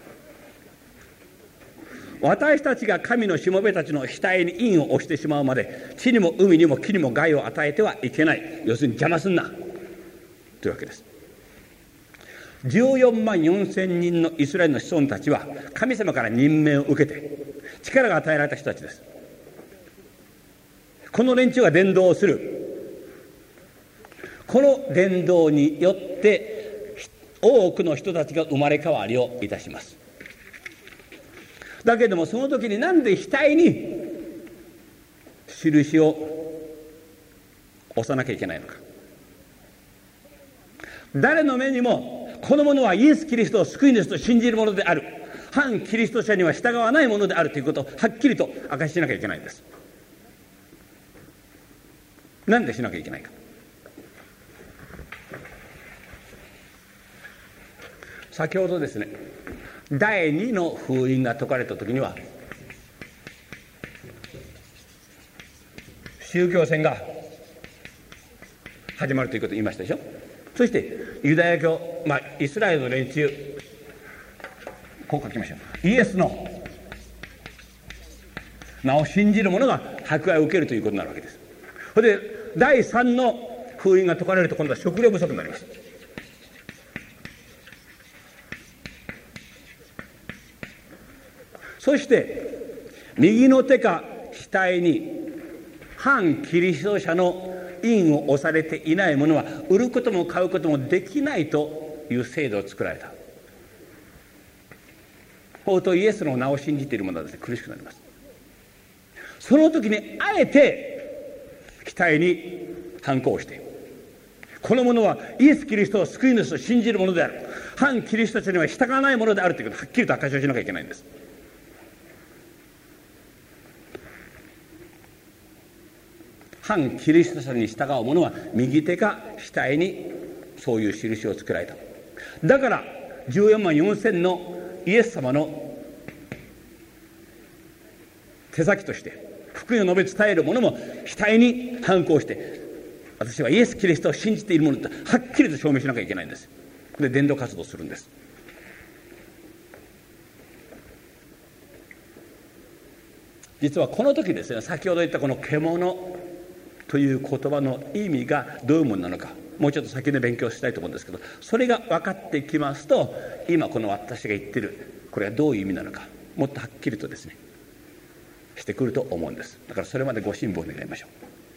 S1: 私たちが神のしもべたちの額に印を押してしまうまで地にも海にも木にも害を与えてはいけない。要するに邪魔すんなというわけです。じゅうよんまんよんせんにんのイスラエルの子孫たちは神様から任命を受けて力が与えられた人たちです。この連中が伝道をする。この伝道によって多くの人たちが生まれ変わりをいたします。だけどもその時になんで額に印を押さなきゃいけないのか。誰の目にもこの者はイエス・キリストを救い主と信じる者である、反キリスト者には従わないものであるということをはっきりと明かししなきゃいけないんです。なんでしなきゃいけないか。先ほどですね、第二の封印が解かれた時には宗教戦が始まるということを言いましたでしょ。そしてユダヤ教、まあ、イスラエルの連中、こう書きましょう。イエスの名を信じる者が迫害を受けるということになるわけです。それで第三の封印が解かれると今度は食料不足になります。そして右の手か額に反キリスト者の印を押されていないものは売ることも買うこともできないという制度を作られた。本当イエスの名を信じている者はですね、苦しくなります。その時にあえて期待に反抗して、この者はイエス・キリストを救い主と信じる者である、反キリスト者には従わない者であるということをはっきりと証しをしなきゃいけないんです。反キリスト者に従う者は右手か額にそういう印を作られた。だからじゅうよんまんよんせんのイエス様の手先として福音を述べ伝える者も額に反抗して、私はイエス・キリストを信じている者だとはっきりと証明しなきゃいけないんです。で伝道活動するんです。実はこの時ですね、先ほど言ったこの獣という言葉の意味がどういうものなのか、もうちょっと先で勉強したいと思うんですけど、それが分かってきますと、今この私が言ってるこれはどういう意味なのか、もっとはっきりとですねしてくると思うんです。だからそれまでご辛抱願いましょ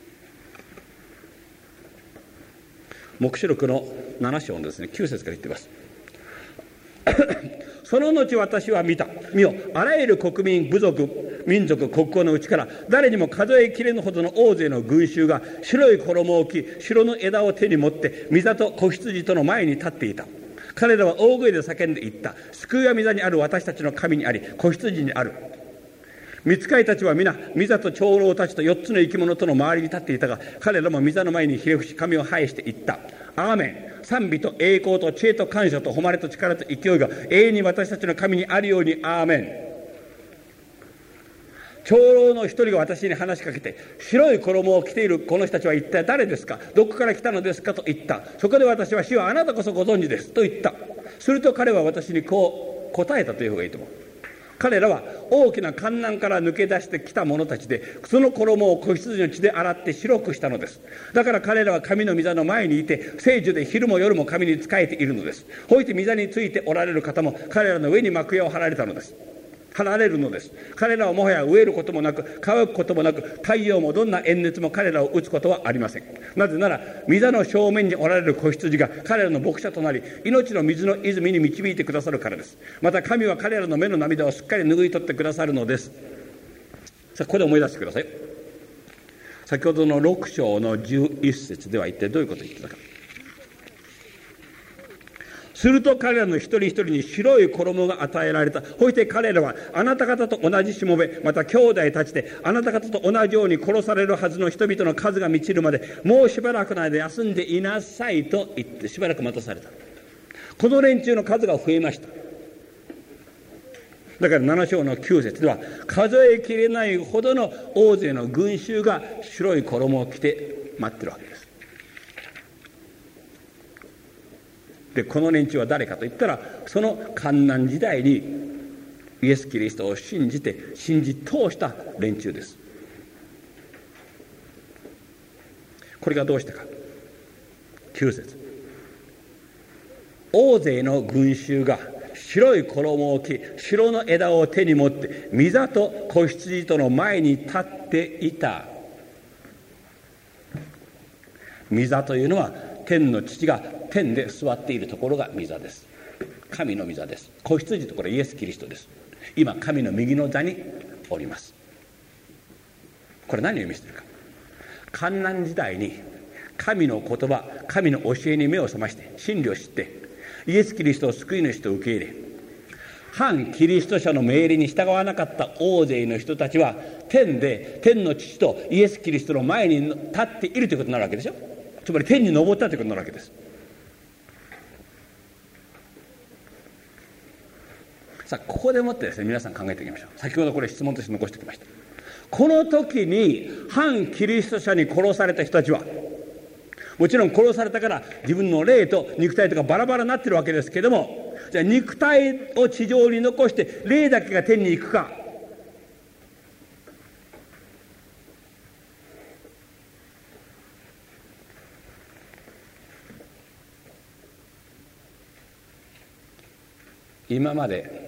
S1: う。黙示録のなな章のですねきゅう節から言っています。その後私は見た。見よ、あらゆる国民、部族、民族、国交のうちから誰にも数えきれぬほどの大勢の群衆が白い衣を着、白の枝を手に持って御座と子羊との前に立っていた。彼らは大声で叫んで言った。救いは御座にある私たちの神にあり、子羊にある。御使いたちは皆御座と長老たちと四つの生き物との周りに立っていたが、彼らも御座の前にひれ伏し神を拝して言った。アーメン。賛美と栄光と知恵と感謝と誉れと力と勢いが永遠に私たちの神にあるように。アーメン。長老の一人が私に話しかけて、白い衣を着ているこの人たちは一体誰ですか、どこから来たのですかと言った。そこで私は、主はあなたこそご存知ですと言った。すると彼は私にこう答えたという方がいいと思う。彼らは大きな観覧から抜け出してきた者たちで、その衣を子羊の血で洗って白くしたのです。だから彼らは神の御座の前にいて、聖樹で昼も夜も神に仕えているのです。ほいて御座についておられる方も彼らの上に幕屋を張られたのです張られるのです。彼らはもはや飢えることもなく乾くこともなく、太陽もどんな炎熱も彼らを打つことはありません。なぜなら御座の正面におられる子羊が彼らの牧者となり、命の水の泉に導いてくださるからです。また神は彼らの目の涙をすっかり拭い取ってくださるのです。さあここで思い出してください。先ほどのろく章のじゅういっ節では一体どういうことを言ってたか。すると彼らの一人一人に白い衣が与えられた。ほいて彼らはあなた方と同じしもべ、また兄弟たちであなた方と同じように殺されるはずの人々の数が満ちるまで、もうしばらくの間休んでいなさいと言ってしばらく待たされた。この連中の数が増えました。だからなな章のきゅう節では、数えきれないほどの大勢の群衆が白い衣を着て待ってるわけです。でこの連中は誰かといったら、その患難時代にイエス・キリストを信じて信じ通した連中です。これがどうしたか。きゅう節、大勢の群衆が白い衣を着、白の枝を手に持って御座と子羊との前に立っていた。御座というのは天の父が天で座っているところが御座です。神の御座です。子羊ところはイエス・キリストです。今神の右の座におります。これ何を意味しているか。患難時代に神の言葉、神の教えに目を覚まして真理を知って、イエス・キリストを救い主と受け入れ、反キリスト者の命令に従わなかった大勢の人たちは天で天の父とイエス・キリストの前に立っているということになるわけでしょ。つまり天に昇ったということになるわけです。さあここでもってですね、皆さん考えていきましょう。先ほどこれ質問として残しておきました。この時に反キリスト者に殺された人たちは、もちろん殺されたから自分の霊と肉体とかバラバラになってるわけですけども、じゃあ肉体を地上に残して霊だけが天に行くか。今まで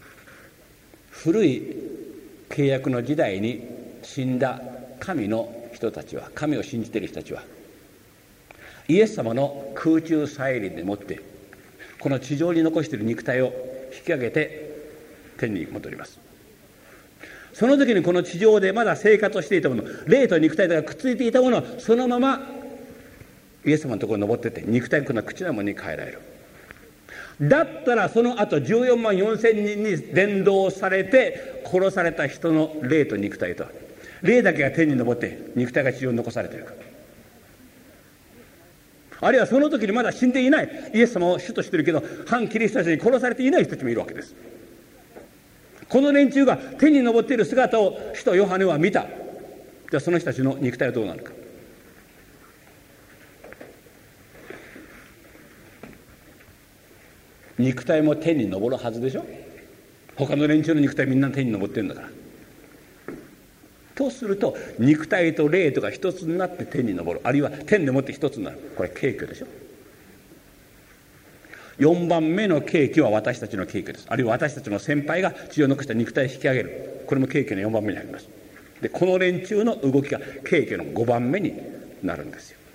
S1: 古い契約の時代に死んだ神の人たちは、神を信じている人たちは、イエス様の空中再臨でもってこの地上に残している肉体を引き上げて天に戻ります。その時にこの地上でまだ生活をしていたもの、霊と肉体がくっついていたものはそのままイエス様のところに登ってって肉体がこの口なものに変えられる。だったらその後じゅうよんまんよんせんにんに伝道されて殺された人の霊と肉体と、霊だけが天に登って肉体が地上に残されているか、あるいはその時にまだ死んでいない、イエス様を主としているけど反キリスト者に殺されていない人たちもいるわけです。この連中が天に昇っている姿を使徒ヨハネは見た。じゃあその人たちの肉体はどうなるか。肉体も天に昇るはずでしょ。他の連中の肉体みんな天に昇ってるんだから。とすると肉体と霊とが一つになって天に昇る、あるいは天でもって一つになる。これ景挙でしょ。よんばんめの景挙は私たちの景挙です。あるいは私たちの先輩が地上を残した肉体を引き上げる、これも景挙のよんばんめにあります。でこの連中の動きが景挙のごばんめになるんですよ。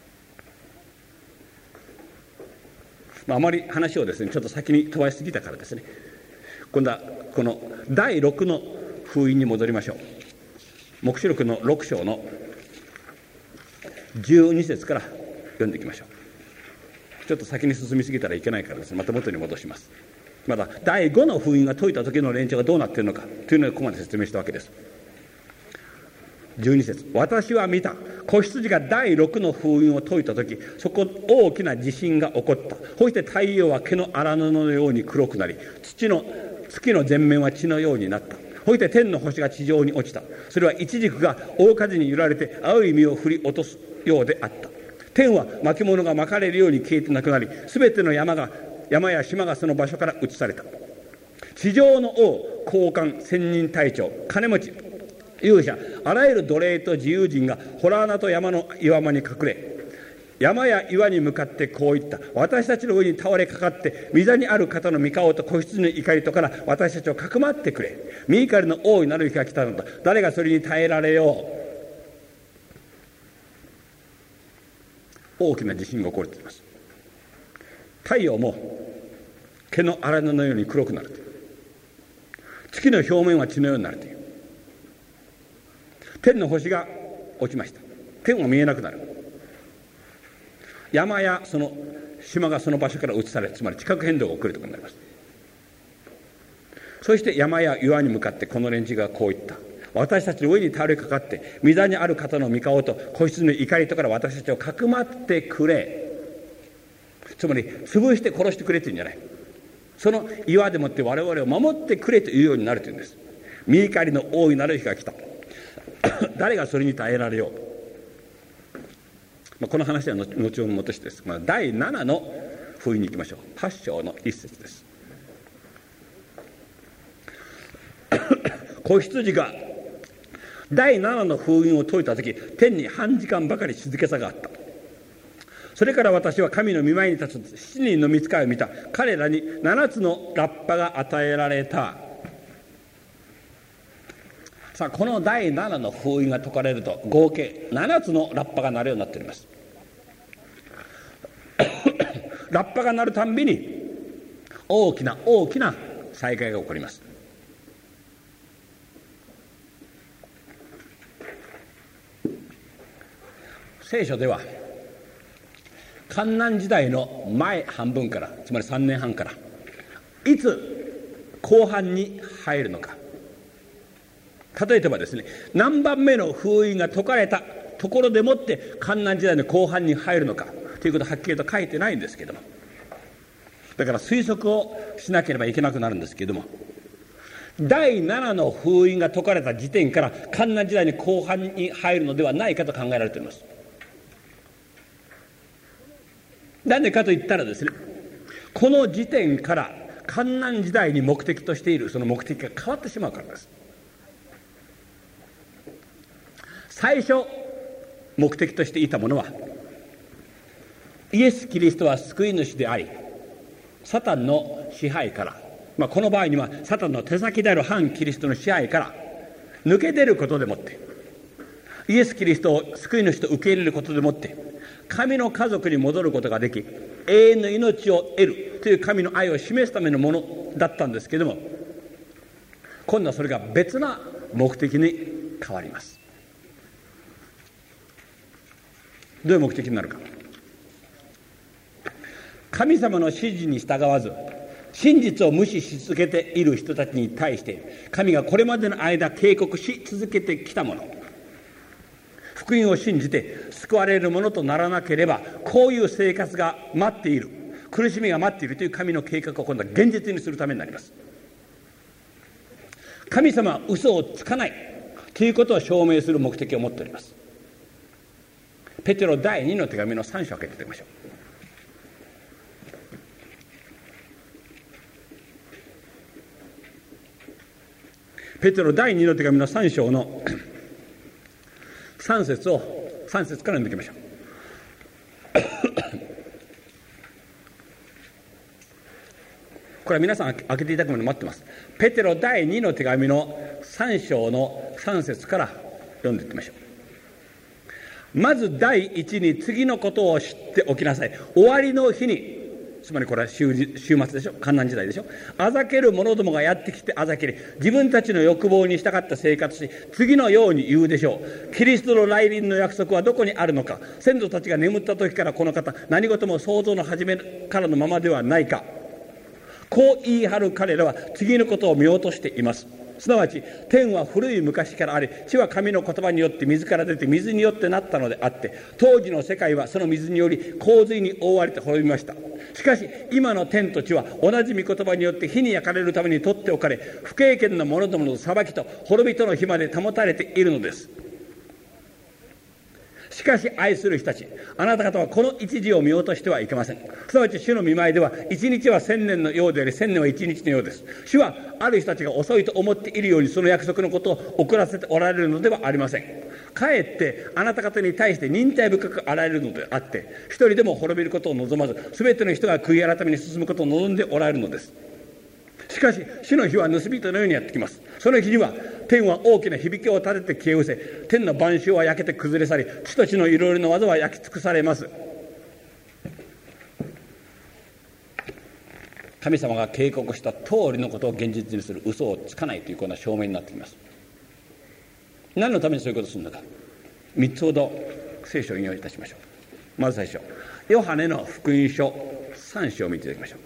S1: まあ、あまり話をですねちょっと先に飛ばしすぎたからですね、今度はこのだいろくの封印に戻りましょう。黙示録のろく章のじゅうに節から読んでいきましょう。ちょっと先に進みすぎたらいけないからですね、また元に戻します。まだだいごの封印が解いた時の連中がどうなっているのかというのをここまで説明したわけです。じゅうに節、私は見た、子羊がだいろくの封印を解いた時、そこ大きな地震が起こった。そして太陽は毛の荒布のように黒くなり、土の月の全面は血のようになった。そして天の星が地上に落ちた。それは一軸が大風に揺られて青い実を振り落とすようであった。天は巻物が巻かれるように消えてなくなり、すべての山が山や島がその場所から移された。地上の王、高官、千人隊長、金持ち、勇者、あらゆる奴隷と自由人が洞穴と山の岩間に隠れ、山や岩に向かってこう言った。私たちの上に倒れかかって御座にある方の御顔と子羊の怒りとから私たちをかくまってくれ。御怒りの大いなる日が来たのだ。誰がそれに耐えられよう。大きな地震が起こっています。太陽も毛の荒布のように黒くなるという。月の表面は血のようになるという。天の星が落ちました。天は見えなくなる。山やその島がその場所から移され、つまり地殻変動が起こるということになります。そして山や岩に向かってこの連中がこう言った。私たちの上に倒れかかって御座にある方の御顔と子羊の怒りとから私たちをかくまってくれ。つまり潰して殺してくれというんじゃない、その岩でもって我々を守ってくれというようになるというんです。御怒りの大いなる日が来た。誰がそれに耐えられよう。まあ、この話は後ほど戻してです、まあ、だいななの封印に行きましょう。はち章の一節です。子羊がだいななの封印を解いた時、天に半時間ばかり静けさがあった。それから私は神の御前に立つ七人の御使いを見た。彼らに七つのラッパが与えられた。さあこのだいななの封印が解かれると合計ななつのラッパが鳴るようになっております。ラッパが鳴るたんびに大きな大きな災害が起こります。聖書では患難時代の前半分から、つまりさんねんはんからいつ後半に入るのか、例えばですね、何番目の封印が解かれたところでもって患難時代の後半に入るのかということははっきりと書いてないんですけども、だから推測をしなければいけなくなるんですけども、だいななの封印が解かれた時点から患難時代に後半に入るのではないかと考えられています。なんでかといったらですね、この時点から患難時代に目的としているその目的が変わってしまうからです。最初目的としていたものは、イエス・キリストは救い主でありサタンの支配から、まあ、この場合にはサタンの手先である反キリストの支配から抜け出ることでもって、 イエス・キリストを救い主と受け入れることでもって神の家族に戻ることができ、永遠の命を得るという神の愛を示すためのものだったんですけれども、今度はそれが別な目的に変わります。どういう目的になるか。神様の指示に従わず真実を無視し続けている人たちに対して神がこれまでの間警告し続けてきたもの、福音を信じて救われるものとならなければこういう生活が待っている、苦しみが待っているという神の計画を今度は現実にするためになります。神様は嘘をつかないということを証明する目的を持っております。ペテロだいにの手紙のさん章を開けていただきましょう。ペテロだいにの手紙のさん章のさん節をさん節から読んでいきましょう。これは皆さん開けていただくまで待ってます。ペテロだいにの手紙のさん章のさん節から読んでいきましょう。まず第一に次のことを知っておきなさい。終わりの日に、つまりこれは 週, 週末でしょ、患難時代でしょ。あざける者どもがやってきてあざけり、自分たちの欲望に従った生活し、次のように言うでしょう。キリストの来臨の約束はどこにあるのか。先祖たちが眠った時からこの方、何事も創造の初めからのままではないか。こう言い張る彼らは次のことを見落としています。すなわち天は古い昔からあり、地は神の言葉によって水から出て水によってなったのであって、当時の世界はその水により洪水に覆われて滅びました。しかし今の天と地は同じ御言葉によって火に焼かれるために取っておかれ、不敬虔な者どもの裁きと滅びとの日まで保たれているのです。しかし愛する人たち、あなた方はこの一時を見落としてはいけません。すなわち主の御前では一日は千年のようであり、千年は一日のようです。主はある人たちが遅いと思っているようにその約束のことを遅らせておられるのではありません。かえってあなた方に対して忍耐深くあられるのであって、一人でも滅びることを望まず、すべての人が悔い改めに進むことを望んでおられるのです。しかし主の日は盗人のようにやってきます。その日には天は大きな響きを立てて消え失せ、天の万象は焼けて崩れ去り、地と地のいろいろな技は焼き尽くされます。神様が警告した通りのことを現実にする、嘘をつかないというこんな証明になってきます。何のためにそういうことをするのか、みっつほど聖書を引用いたしましょう。まず最初、ヨハネの福音書さん章を見ていただきましょう。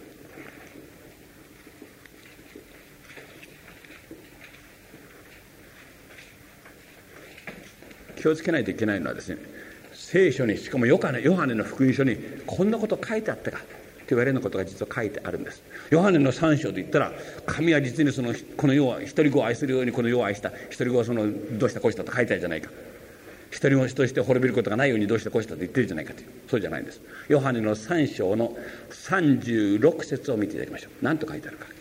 S1: 気をつけないといけないのはですね、聖書に、しかもヨハネ、ヨハネの福音書にこんなこと書いてあったかと言われることが実は書いてあるんです。ヨハネのさん章と言ったら、神は実にそのこの世は一人子を愛するようにこの世を愛した、一人子はそのどうしたこうしたと書いてあるじゃないか。一人子として滅びることがないようにどうしたこうしたと言ってるじゃないかという、そうじゃないんです。ヨハネのさん章のさんじゅうろく節を見ていただきましょう。何と書いてあるか。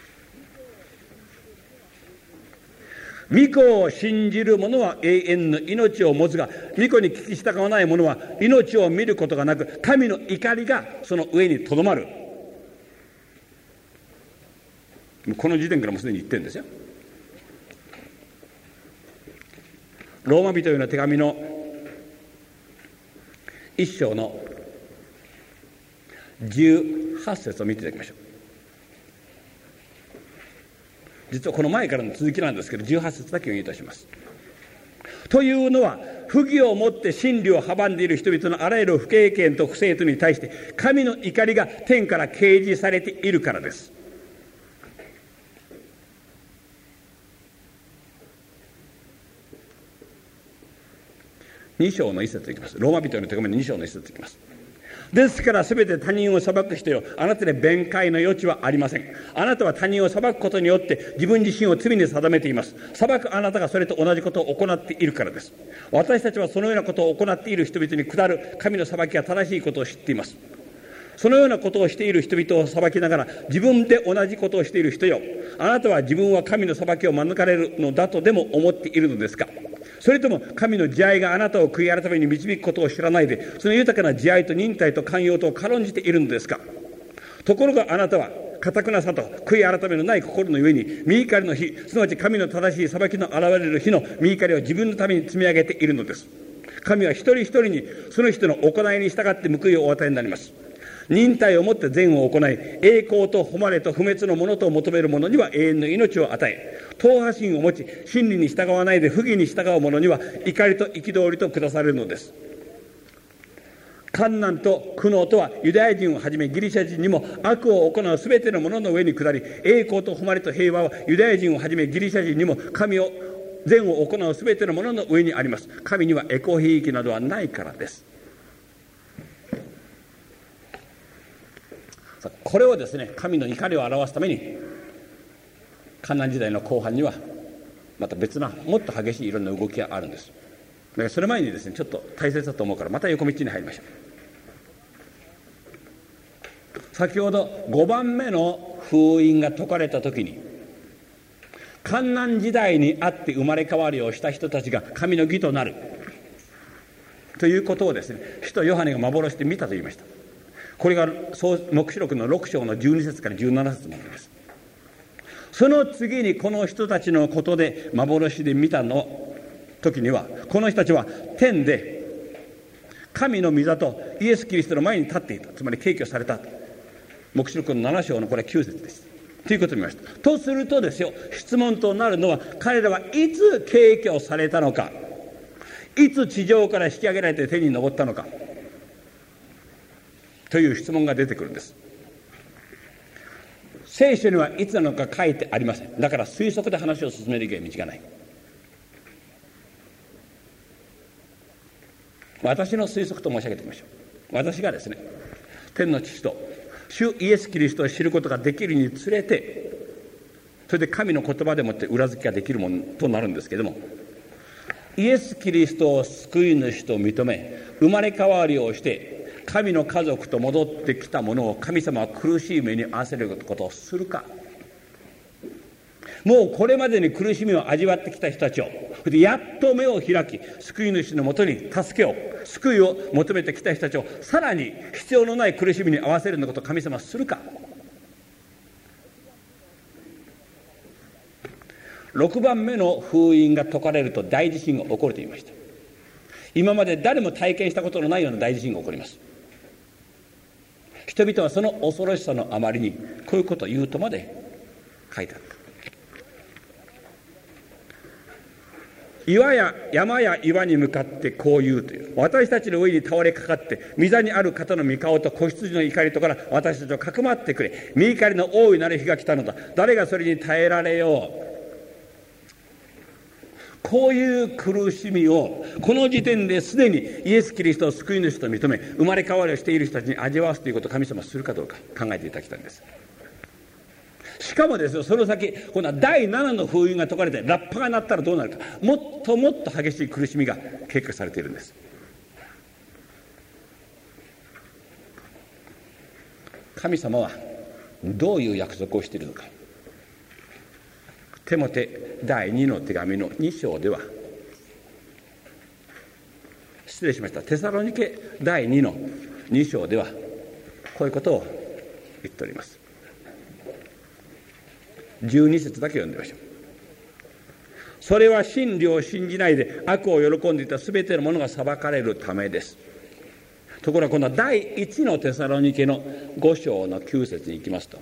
S1: 御子を信じる者は永遠の命を持つが、御子に聞き従わない者は命を見ることがなく、神の怒りがその上にとどまる。この時点からもうすでに言ってるんですよ。ローマ人への手紙の一章のじゅうはち節を見ていただきましょう。実はこの前からの続きなんですけど、じゅうはち節だけ読みいたします。というのは、不義をもって真理を阻んでいる人々のあらゆる不敬虔と不正とに対して神の怒りが天から掲示されているからです。に章の一節いきます。ローマ人への手紙のに章の一節いきます。ですからすべて他人を裁く人よ、あなたで弁解の余地はありません。あなたは他人を裁くことによって自分自身を罪に定めています。裁くあなたがそれと同じことを行っているからです。私たちはそのようなことを行っている人々に下る神の裁きが正しいことを知っています。そのようなことをしている人々を裁きながら、自分で同じことをしている人よ、あなたは自分は神の裁きを免れるのだとでも思っているのですか。それとも神の慈愛があなたを悔い改めに導くことを知らないで、その豊かな慈愛と忍耐と寛容とを軽んじているのですか。ところがあなたは固くなさと悔い改めのない心の上に御怒りの日、すなわち神の正しい裁きの現れる日の御怒りを自分のために積み上げているのです。神は一人一人にその人の行いに従って報いをお与えになります。忍耐をもって善を行い、栄光と誉れと不滅のものと求める者には永遠の命を与え、党派心を持ち真理に従わないで不義に従う者には怒りと憤りと下されるのです。患難と苦悩とはユダヤ人をはじめギリシャ人にも悪を行うすべての者の上に下り、栄光と誉れと平和はユダヤ人をはじめギリシャ人にも神を善を行うすべての者の上にあります。神にはエコひいきなどはないからです。これをですね、神の怒りを表すために患難時代の後半にはまた別なもっと激しいいろんな動きがあるんです。だからそれ前にですね、ちょっと大切だと思うからまた横道に入りましょう。先ほどごばんめの封印が解かれた時に、患難時代にあって生まれ変わりをした人たちが神の義となるということをですね、使徒ヨハネが幻で見たと言いました。これが黙示録のろく章のじゅうに節からじゅうなな節までです。その次にこの人たちのことで幻で見たの時には、この人たちは天で神の御座とイエス・キリストの前に立っていた、つまり敬虚された。黙示録のなな章のこれはきゅう節ですということを見ました。とするとですよ、質問となるのは、彼らはいつ敬虚されたのか、いつ地上から引き上げられて天に昇ったのかという質問が出てくるんです。聖書にはいつなのか書いてありません。だから推測で話を進める以外道がない。私の推測と申し上げてみましょう。私がですね、天の父と主イエス・キリストを知ることができるにつれて、それで神の言葉でもって裏付けができるものとなるんですけれども、イエス・キリストを救い主と認め、生まれ変わりをして神の家族と戻ってきたものを神様は苦しい目に遭わせることをするか、もうこれまでに苦しみを味わってきた人たちをやっと目を開き、救い主のもとに助けを救いを求めてきた人たちをさらに必要のない苦しみに合わせるようなことを神様はするか。ろくばんめの封印が解かれると大地震が起こると言いました。今まで誰も体験したことのないような大地震が起こります。人々はその恐ろしさのあまりにこういうことを言うとまで書いてあった。岩や山や岩に向かってこう言うという、私たちの上に倒れかかって御座にある方の御顔と子羊の怒りとから私たちをかくまってくれ、御怒りの大いなる日が来たのだ、誰がそれに耐えられよう。こういう苦しみをこの時点ですでにイエス・キリストを救い主と認め、生まれ変わりをしている人たちに味わわすということを神様はするかどうか考えていただきたいんです。しかもですよ、その先今度はだいななの封印が解かれてラッパが鳴ったらどうなるか、もっともっと激しい苦しみが計画されているんです。神様はどういう約束をしているのか、テモテだいにの手紙のに章では、失礼しました、テサロニケだいにのに章ではこういうことを言っております。じゅうに節だけ読んでみましょう。それは真理を信じないで悪を喜んでいたすべてのものが裁かれるためです。ところがこのだいいちのテサロニケのご章のきゅう節に行きますと、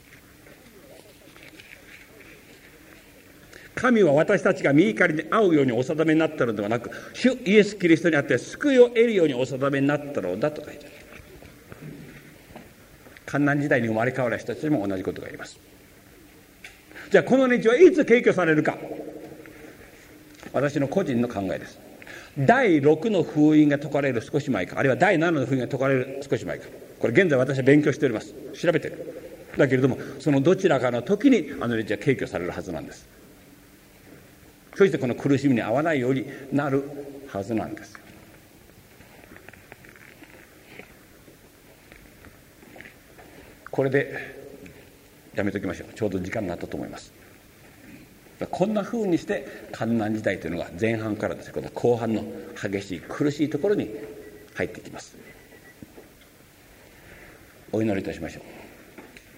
S1: 神は私たちが御怒りに遭うようにお定めになったのではなく、主イエス・キリストにあって救いを得るようにお定めになったのだと書いてある。患難時代に生まれ変わる人たちにも同じことが言います。じゃあこの連中はいつ敬虚されるか、私の個人の考えです。だいろくの封印が解かれる少し前か、あるいはだいななの封印が解かれる少し前か、これ現在私は勉強しております。調べてる。だけれどもそのどちらかの時にあの連中は敬虚されるはずなんです。そしてこの苦しみに遭わないようになるはずなんです。これでやめときましょう。ちょうど時間になったと思います。こんなふうにして患難時代というのが前半からですね、後半の激しい苦しいところに入ってきます。お祈りいたしましょう。